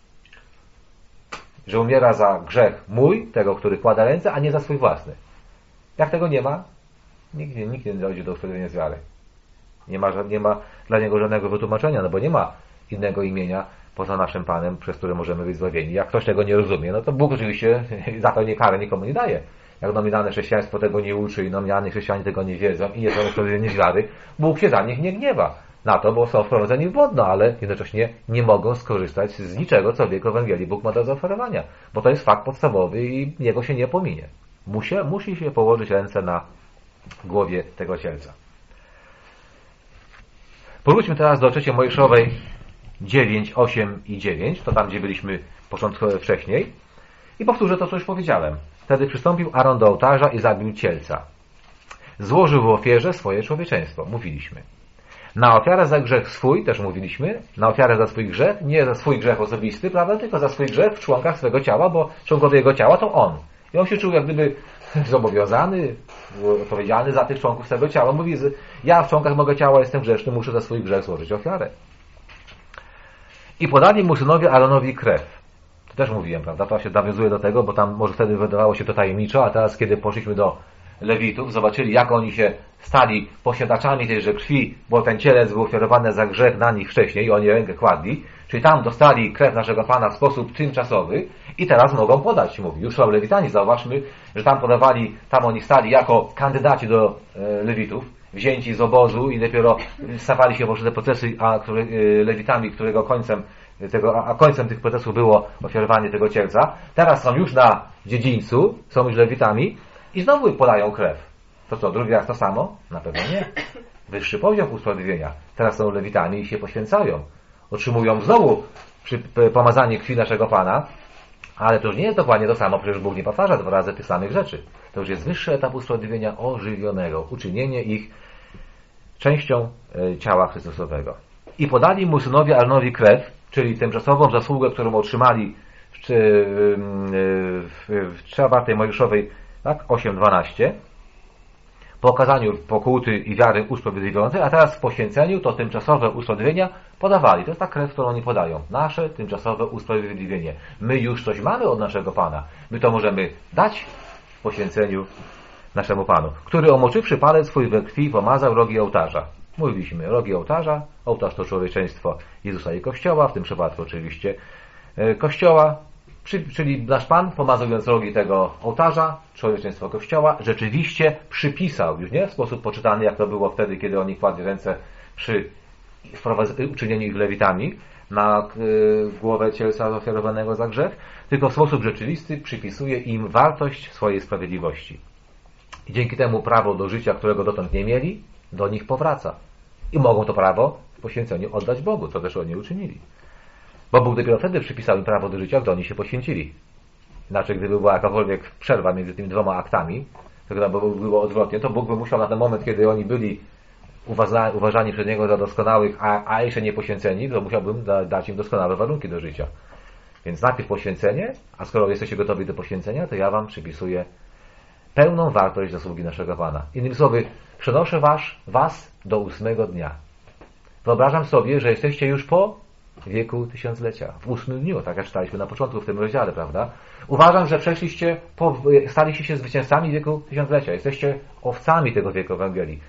Że umiera za grzech mój, tego, który kłada ręce, a nie za swój własny. Jak tego nie ma, nikt nie dojdzie do usprawiedliwienia z wiary. Nie ma dla niego żadnego wytłumaczenia, no bo nie ma innego imienia poza naszym Panem, przez które możemy być zbawieni. Jak ktoś tego nie rozumie, no to Bóg oczywiście za to karę nikomu nie daje. Jak nominalne chrześcijaństwo tego nie uczy i nominalni chrześcijanie tego nie wiedzą i nie są usprawiedliwieni z wiary, Bóg się za nich nie gniewa na to, bo są wprowadzeni w błąd, ale jednocześnie nie mogą skorzystać z niczego, co w jego Ewangelii Bóg ma do zaoferowania, bo to jest fakt podstawowy i jego się nie pominie. Musi się położyć ręce na głowie tego cielca. Powróćmy teraz do 3 Mojżeszowej 9, 8 i 9, to tam, gdzie byliśmy początkowo wcześniej. I powtórzę to, co już powiedziałem. Wtedy przystąpił Aaron do ołtarza i zabił cielca. Złożył w ofierze swoje człowieczeństwo, mówiliśmy. Na ofiarę za grzech swój, też mówiliśmy, na ofiarę za swój grzech, nie za swój grzech osobisty, prawda, tylko za swój grzech w członkach swego ciała, bo członkowie jego ciała to on. I on się czuł jak gdyby zobowiązany, odpowiedzialny za tych członków swego ciała. Mówi, ja w członkach mojego ciała jestem grzeszny, muszę za swój grzech złożyć ofiarę. I podali mu synowie Aaronowi krew. To też mówiłem, prawda? To się nawiązuje do tego, bo tam może wtedy wydawało się to tajemniczo, a teraz, kiedy poszliśmy do Lewitów, zobaczyli, jak oni się stali posiadaczami tejże krwi, bo ten cielec był ofiarowany za grzech na nich wcześniej i oni rękę kładli, czyli tam dostali krew naszego Pana w sposób tymczasowy i teraz mogą podać, mówi. Już są Lewitani, zauważmy, że tam podawali, tam oni stali jako kandydaci do Lewitów, wzięci z obozu i dopiero stawali się poszczególne procesy, Lewitami, którego końcem tych procesów było ofiarowanie tego cielca. Teraz są już na dziedzińcu, są już Lewitami I znowu podają krew. To co, drugi raz to samo? Na pewno nie. Wyższy poziom usprawiedliwienia. Teraz są lewitami i się poświęcają. Otrzymują znowu pomazanie krwi naszego Pana, ale to już nie jest dokładnie to samo, przecież Bóg nie powtarza 2 razy tych samych rzeczy. To już jest wyższy etap usprawiedliwienia ożywionego, uczynienie ich częścią ciała Chrystusowego. I podali mu synowie Aaronowi krew, czyli tymczasową zasługę, którą otrzymali w 4 Mojżeszowej, tak, 8:12, po okazaniu pokuty i wiary usprawiedliwiającej, a teraz w poświęceniu to tymczasowe usprawiedliwienia podawali. To jest ta krew, którą oni podają. Nasze tymczasowe usprawiedliwienie. My już coś mamy od naszego Pana. My to możemy dać w poświęceniu naszemu Panu, który omoczywszy palec swój we krwi pomazał rogi ołtarza. Mówiliśmy, rogi ołtarza, ołtarz to człowieczeństwo Jezusa i Kościoła, w tym przypadku oczywiście Kościoła, czyli nasz Pan, pomazując rogi tego ołtarza, człowieczeństwo Kościoła, rzeczywiście przypisał, już nie w sposób poczytany, jak to było wtedy, kiedy oni kładli ręce przy uczynieniu ich lewitami na głowę cielca ofiarowanego za grzech, tylko w sposób rzeczywisty przypisuje im wartość swojej sprawiedliwości. I dzięki temu prawo do życia, którego dotąd nie mieli, do nich powraca. I mogą to prawo w poświęceniu oddać Bogu, co też oni uczynili. Bo Bóg dopiero wtedy przypisał im prawo do życia, gdy oni się poświęcili. Inaczej, gdyby była jakakolwiek przerwa między tymi 2 aktami, to gdyby było odwrotnie, to Bóg by musiał na ten moment, kiedy oni byli uważani przez Niego za doskonałych, a jeszcze nie poświęceni, to musiałbym dać im doskonałe warunki do życia. Więc najpierw poświęcenie, a skoro jesteście gotowi do poświęcenia, to ja wam przypisuję pełną wartość zasługi naszego Pana. Innymi słowy, przenoszę was do 8 dnia. Wyobrażam sobie, że jesteście już po wieku tysiąclecia, w 8 dniu, tak jak czytaliśmy na początku w tym rozdziale, prawda? Uważam, że staliście się zwycięzcami wieku tysiąclecia. Jesteście owcami tego wieku Ewangelii,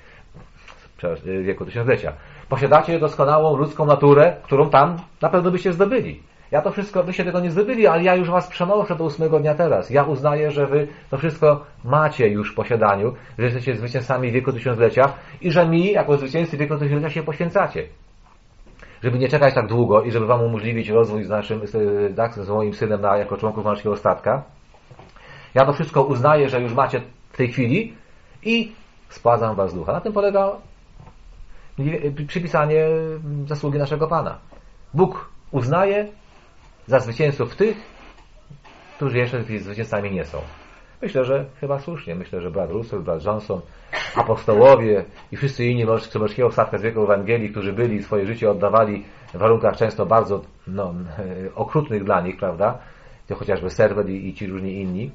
wieku tysiąclecia. Posiadacie doskonałą ludzką naturę, którą tam na pewno byście zdobyli. Ja to wszystko, byście tego nie zdobyli, ale ja już was przenoszę do 8 dnia teraz. Ja uznaję, że wy to wszystko macie już w posiadaniu, że jesteście zwycięzcami wieku tysiąclecia i że mi, jako zwycięzcy wieku tysiąclecia, się poświęcacie. Żeby nie czekać tak długo i żeby wam umożliwić rozwój z moim synem jako członków małżeńskiego statka. Ja to wszystko uznaję, że już macie w tej chwili i spładzam was ducha. Na tym polega przypisanie zasługi naszego Pana. Bóg uznaje za zwycięzców tych, którzy jeszcze zwycięzcami nie są. Myślę, że chyba słusznie. Myślę, że brat Russell, brat Johnson, apostołowie i wszyscy inni z małżeńskiego statka z wieku Ewangelii, którzy byli swoje życie oddawali w warunkach często bardzo okrutnych dla nich, prawda? To chociażby Serwet i ci różni inni.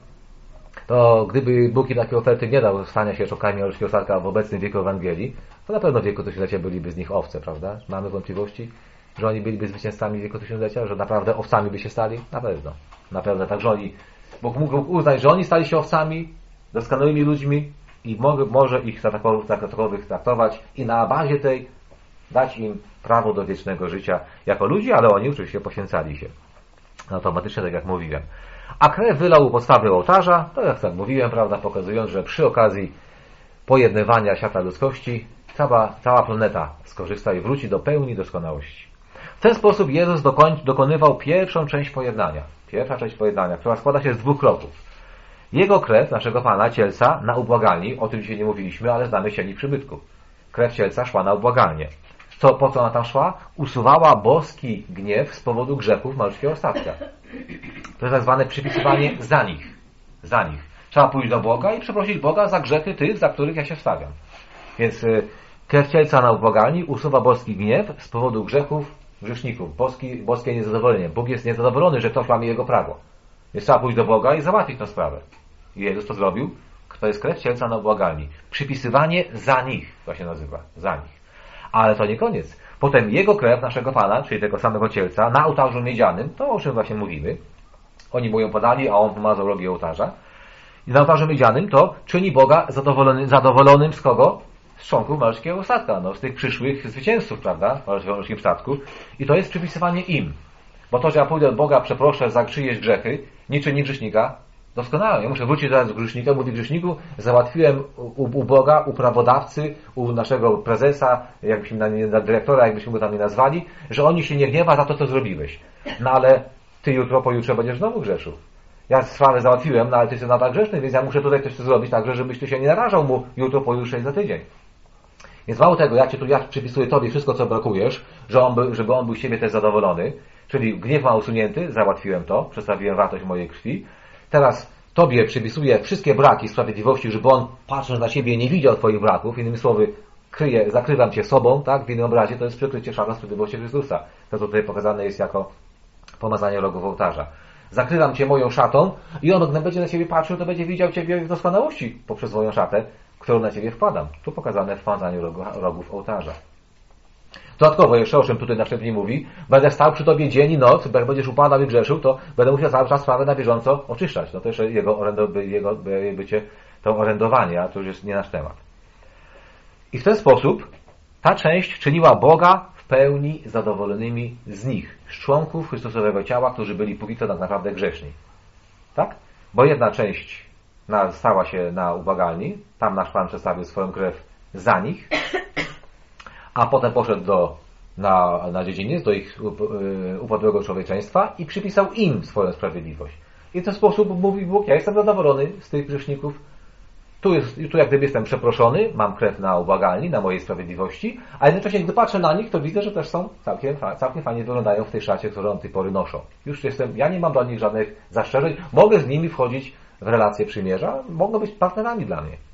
To gdyby Bóg im takiej oferty nie dał stania się członkami małżeńskiego statka w obecnym wieku Ewangelii, to na pewno w wieku tysiąclecia byliby z nich owce, prawda? Mamy wątpliwości, że oni byliby zwycięzcami wieku tysiąclecia, że naprawdę owcami by się stali? Na pewno. Na pewno. Tak, że Bóg mógł uznać, że oni stali się owcami, doskonałymi ludźmi i może ich za takowych traktować i na bazie tej dać im prawo do wiecznego życia jako ludzi, ale oni oczywiście poświęcali się. Automatycznie, tak jak mówiłem. A krew wylał u podstawy ołtarza, to jak tak mówiłem, prawda, pokazując, że przy okazji pojednywania świata ludzkości cała planeta skorzysta i wróci do pełni doskonałości. W ten sposób Jezus dokonywał pierwszą część pojednania. Pierwsza część pojednania, która składa się z 2 kroków. Jego krew, naszego Pana, cielca, na ubłagalni, o tym dzisiaj nie mówiliśmy, ale znamy sieni przybytku. Krew cielca szła na ubłagalnię. Po co ona tam szła? Usuwała boski gniew z powodu grzechów małżeńskiego statka. To jest tak zwane przypisywanie za nich. Za nich. Trzeba pójść do Boga i przeprosić Boga za grzechy tych, za których ja się wstawiam. Więc krew cielca na ubłagalni usuwa boski gniew z powodu grzechów grzeszników. Boskie niezadowolenie. Bóg jest niezadowolony, że ktoś łamie Jego prawo. Więc trzeba pójść do Boga i załatwić tę sprawę. I Jezus to zrobił. To jest krew cielca na ubłagalni. Przypisywanie za nich, to się nazywa. Za nich. Ale to nie koniec. Potem Jego krew, naszego Pana, czyli tego samego cielca, na ołtarzu miedzianym, to o czym właśnie mówimy. Oni mu ją podali, a on pomazał rogi ołtarza. I na ołtarzu miedzianym to czyni Boga zadowolonym z kogo? Z członków małżeńskiego statka, z tych przyszłych zwycięzców, prawda, w małżeńskim statku. I to jest przypisywanie im. Bo to, że ja pójdę do Boga, przeproszę za czyjeś grzechy, nie czyni grzesznika doskonale. Ja muszę wrócić teraz do grzesznika, mówię grzeszniku, załatwiłem u Boga, u prawodawcy, u naszego prezesa, dyrektora, jakbyśmy go tam nie nazwali, że oni się nie gniewa za to, co zrobiłeś. No ale ty jutro, pojutrze będziesz znowu grzeszył. ja sprawę załatwiłem, no ale ty jesteś nadal grzeszny, więc ja muszę tutaj coś zrobić także, żebyś ty się nie narażał mu jutro, pojutrze i za tydzień. Więc mało tego, ja przypisuję tobie wszystko, co brakujesz, żeby on był z siebie też zadowolony, czyli gniew ma usunięty, załatwiłem to, przedstawiłem wartość mojej krwi. Teraz tobie przypisuję wszystkie braki sprawiedliwości, żeby on, patrząc na ciebie, nie widział twoich braków, innymi słowy, zakrywam cię sobą, tak, w innym obrazie, to jest przykrycie szata sprawiedliwości Chrystusa. To, co tutaj pokazane jest jako pomazanie rogów ołtarza. Zakrywam cię moją szatą i on, gdy będzie na ciebie patrzył, to będzie widział ciebie w doskonałości poprzez moją szatę, którą na ciebie wkładam. Tu pokazane w pomazaniu rogów ołtarza. Dodatkowo jeszcze, o czym tutaj następnie mówi, będę stał przy tobie dzień i noc, bo jak będziesz upadał i grzeszył, to będę musiał cały czas sprawę na bieżąco oczyszczać. No to jeszcze jego bycie to orędowanie, a to już jest nie nasz temat. I w ten sposób ta część czyniła Boga w pełni zadowolonymi z nich, z członków Chrystusowego ciała, którzy byli póki co tak naprawdę grzeszni. Tak? Bo jedna część stała się na ubłagalni, tam nasz Pan przedstawił swoją krew za nich, a potem poszedł na dziedziniec, do ich upadłego człowieczeństwa i przypisał im swoją sprawiedliwość. I w ten sposób mówi Bóg, ja jestem zadowolony z tych grzeszników, tu jak gdyby jestem przeproszony, mam krew na ubłagalni, na mojej sprawiedliwości, a jednocześnie gdy patrzę na nich, to widzę, że też są całkiem fajnie wyglądają w tej szacie, którą od tej pory noszą. Ja nie mam dla nich żadnych zastrzeżeń, mogę z nimi wchodzić w relacje przymierza, mogą być partnerami dla mnie.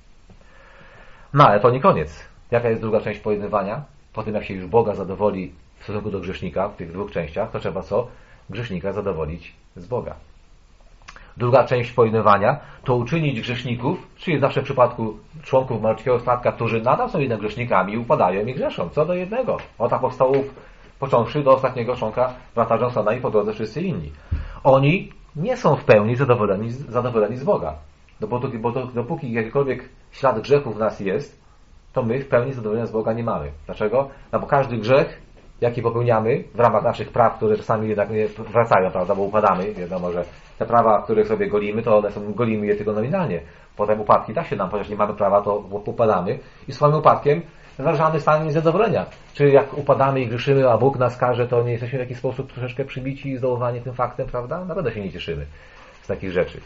No ale to nie koniec. Jaka jest druga część pojednywania? Po tym jak się już Boga zadowoli w stosunku do grzesznika, w tych dwóch częściach, to trzeba co? Grzesznika zadowolić z Boga. Druga część pojednywania to uczynić grzeszników, czyli zawsze w przypadku członków martwego statka, którzy nadal są jednak grzesznikami, upadają i grzeszą. Co do jednego. Od apostołów począwszy do ostatniego członka brata Johnsona i po drodze wszyscy inni. Oni nie są w pełni zadowoleni z Boga. Dopóki jakikolwiek ślad grzechu w nas jest, to my w pełni zadowolenia z Boga nie mamy. Dlaczego? No bo każdy grzech, jaki popełniamy w ramach naszych praw, które czasami jednak nie wracają, prawda, bo upadamy. Wiadomo, że te prawa, których sobie golimy, to one golimy je tylko nominalnie. Potem upadki da się nam, chociaż nie mamy prawa, to upadamy i swoim upadkiem wyrażamy stan niezadowolenia. Czyli jak upadamy i grzeszymy, a Bóg nas karze, to nie jesteśmy w jakiś sposób troszeczkę przybici i zdołowani tym faktem, prawda? Naprawdę się nie cieszymy z takich rzeczy.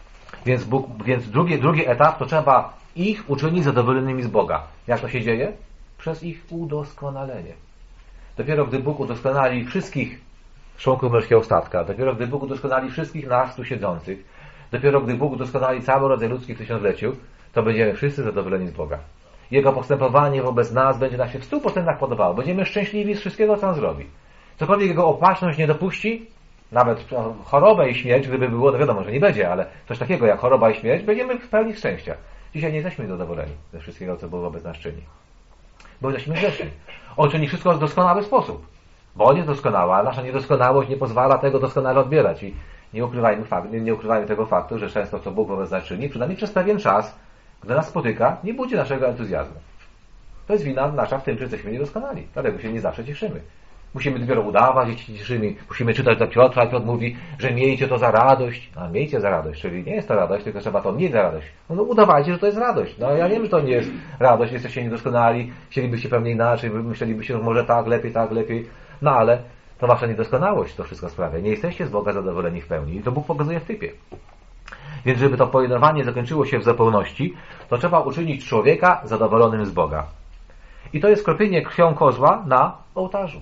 Więc drugi etap to trzeba ich uczynić zadowolonymi z Boga. Jak to się dzieje? Przez ich udoskonalenie. Dopiero gdy Bóg udoskonali wszystkich członków męskiego statka, dopiero gdy Bóg udoskonali wszystkich nas tu siedzących, dopiero gdy Bóg udoskonali cały rodzaj ludzki w tysiącleciu, to będziemy wszyscy zadowoleni z Boga. Jego postępowanie wobec nas będzie nam się w 100% podobało. Będziemy szczęśliwi z wszystkiego, co on zrobi. Cokolwiek jego opatrzność nie dopuści, nawet chorobę i śmierć, gdyby było, to wiadomo, że nie będzie, ale coś takiego jak choroba i śmierć, będziemy w pełni szczęścia. Dzisiaj nie jesteśmy zadowoleni ze wszystkiego, co Bóg wobec nas czyni. Bo jesteśmy grzeszni. On czyni wszystko w doskonały sposób. Bo on jest doskonały, a nasza niedoskonałość nie pozwala tego doskonale odbierać. I nie ukrywajmy tego faktu, że często co Bóg wobec nas czyni, przynajmniej przez pewien czas, gdy nas spotyka, nie budzi naszego entuzjazmu. To jest wina nasza w tym, że jesteśmy niedoskonali. Dlatego się nie zawsze cieszymy. Musimy dopiero udawać, że się cieszymy. Musimy czytać do Piotra, a Piotr mówi, że miejcie to za radość. A miejcie za radość, czyli nie jest to radość, tylko trzeba to mieć za radość. No udawajcie, że to jest radość. No ja wiem, że to nie jest radość, jesteście niedoskonali, chcielibyście pewnie inaczej, myślelibyście, że może tak, lepiej. No ale to wasza niedoskonałość to wszystko sprawia. Nie jesteście z Boga zadowoleni w pełni. I to Bóg pokazuje w typie. Więc żeby to pojednanie zakończyło się w zupełności, to trzeba uczynić człowieka zadowolonym z Boga. I to jest kropienie krwią kozła na ołtarzu.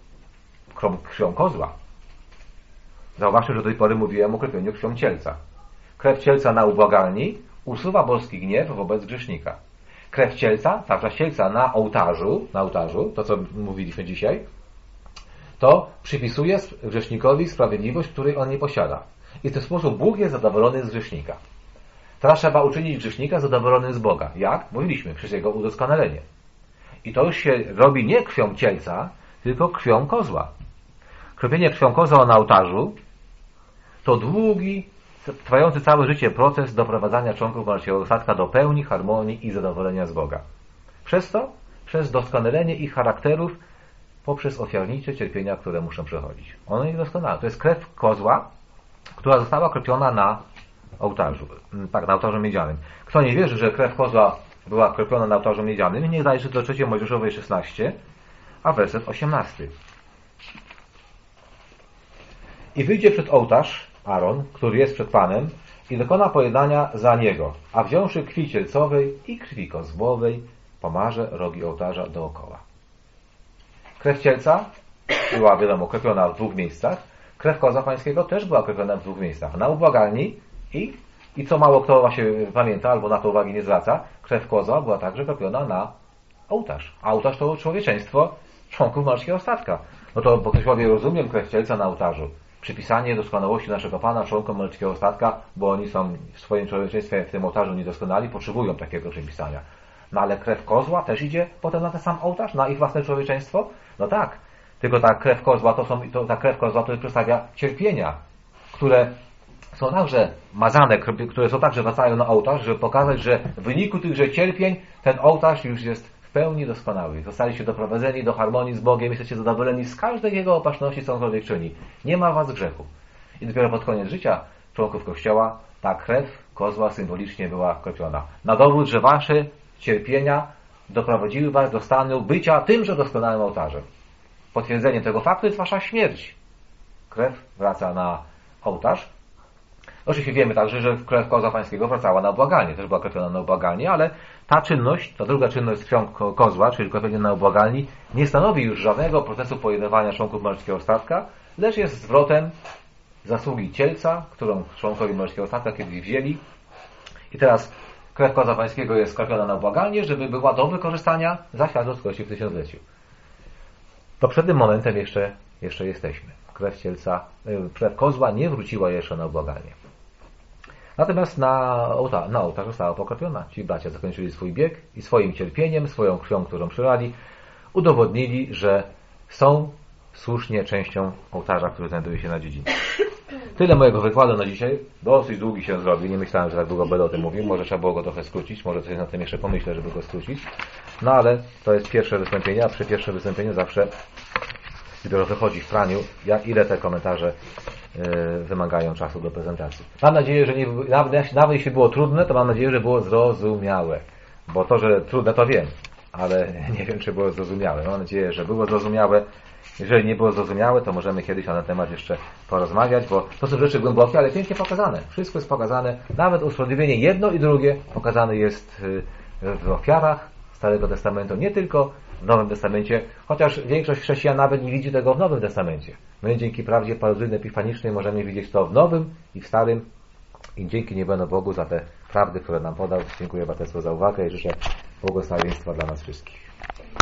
Krwią kozła. Zauważcie, że do tej pory mówiłem o kropieniu krwią cielca. Krew cielca na ubłagalni usuwa boski gniew wobec grzesznika. Krew cielca, także cielca na ołtarzu, to co mówiliśmy dzisiaj, to przypisuje grzesznikowi sprawiedliwość, której on nie posiada. I w ten sposób Bóg jest zadowolony z grzesznika. Teraz trzeba uczynić grzesznika zadowolonym z Boga. Jak? Mówiliśmy, przez jego udoskonalenie. I to już się robi nie krwią cielca, tylko krwią kozła. Kropienie krwią kozła na ołtarzu to długi, trwający całe życie proces doprowadzania członków martwego statka do pełni, harmonii i zadowolenia z Boga. Przez doskonalenie ich charakterów, poprzez ofiarnicze cierpienia, które muszą przechodzić. Ono jest doskonałe. To jest krew kozła, która została kropiona na ołtarzu. Tak, na ołtarzu miedzianym. Kto nie wierzy, że krew kozła była kropiona na ołtarzu miedzianym, niech zajrzy do 3 Mojżeszowej 16, a werset 18. I wyjdzie przed ołtarz Aaron, który jest przed Panem, i dokona pojednania za niego, a wziąwszy krwi cielcowej i krwi kozłowej, pomarze rogi ołtarza dookoła. Krew cielca była, wiadomo, kropiona w 2 miejscach. Krew kozła pańskiego też była kropiona w 2 miejscach. Na ubłagalni i co mało kto właśnie pamięta albo na to uwagi nie zwraca, krew kozła była także kropiona na ołtarz. A ołtarz to człowieczeństwo członków marskiego statka. No to bo ktoś powie, rozumiem krew cielca na ołtarzu. Przypisanie doskonałości naszego Pana członkom malskiego statka, bo oni są w swoim człowieczeństwie w tym ołtarzu niedoskonali, potrzebują takiego przypisania. No ale krew kozła też idzie potem na ten sam ołtarz, na ich własne człowieczeństwo? No tak. Tylko ta krew kozła ta krew kozła to przedstawia cierpienia, które są także mazane, które są także wracają na ołtarz, żeby pokazać, że w wyniku tychże cierpień ten ołtarz już jest w pełni doskonały. Zostaliście doprowadzeni do harmonii z Bogiem, jesteście zadowoleni z każdej Jego opatrzności, co cokolwiek czyni. Nie ma was grzechu. I dopiero pod koniec życia członków Kościoła ta krew kozła symbolicznie była kropiona. Na dowód, że wasze cierpienia doprowadziły was do stanu bycia tymże doskonałym ołtarzem. Potwierdzeniem tego faktu jest wasza śmierć. Krew wraca na ołtarz. Oczywiście wiemy także, że krew kozła pańskiego wracała na ubłagalnię. Też była kropiona na ubłagalnię, ale ta czynność, ta druga czynność z krwią kozła, czyli kropienie na ubłagalni, nie stanowi już żadnego procesu pojednania członków marskiego statka, lecz jest zwrotem zasługi cielca, którą członkowie marskiego statka kiedyś wzięli. I teraz krew kozła pańskiego jest kropiona na ubłagalnię, żeby była do wykorzystania za świat ludzkości w tysiącleciu. To przed tym momentem jeszcze jesteśmy. Krew kozła nie wróciła jeszcze na ubłagalnię. Natomiast na ołtarz została pokropiona. Ci bracia zakończyli swój bieg i swoim cierpieniem, swoją krwią, którą przylali, udowodnili, że są słusznie częścią ołtarza, który znajduje się na dziedzinie. Tyle mojego wykładu na dzisiaj. Dosyć długi się zrobi. Nie myślałem, że tak długo będę o tym mówił. Może trzeba było go trochę skrócić. Może coś na tym jeszcze pomyślę, żeby go skrócić. No ale to jest pierwsze wystąpienie, a przy pierwszym wystąpieniu zawsze dopiero wychodzi w praniu, ile te komentarze wymagają czasu do prezentacji. Mam nadzieję, że nawet jeśli było trudne, to mam nadzieję, że było zrozumiałe. Bo to, że trudne, to wiem, ale nie wiem, czy było zrozumiałe. Mam nadzieję, że było zrozumiałe. Jeżeli nie było zrozumiałe, to możemy kiedyś na ten temat jeszcze porozmawiać, bo to są rzeczy głębokie, ale pięknie pokazane. Wszystko jest pokazane, nawet usprawiedliwienie jedno i drugie pokazane jest w ofiarach Starego Testamentu, nie tylko w Nowym Testamencie, chociaż większość chrześcijan nawet nie widzi tego w Nowym Testamencie. My dzięki prawdzie paruzyjno-epifanicznej możemy widzieć to w Nowym i w Starym i dzięki niebano Bogu za te prawdy, które nam podał. Dziękuję Braterstwu za uwagę i życzę błogosławieństwa dla nas wszystkich.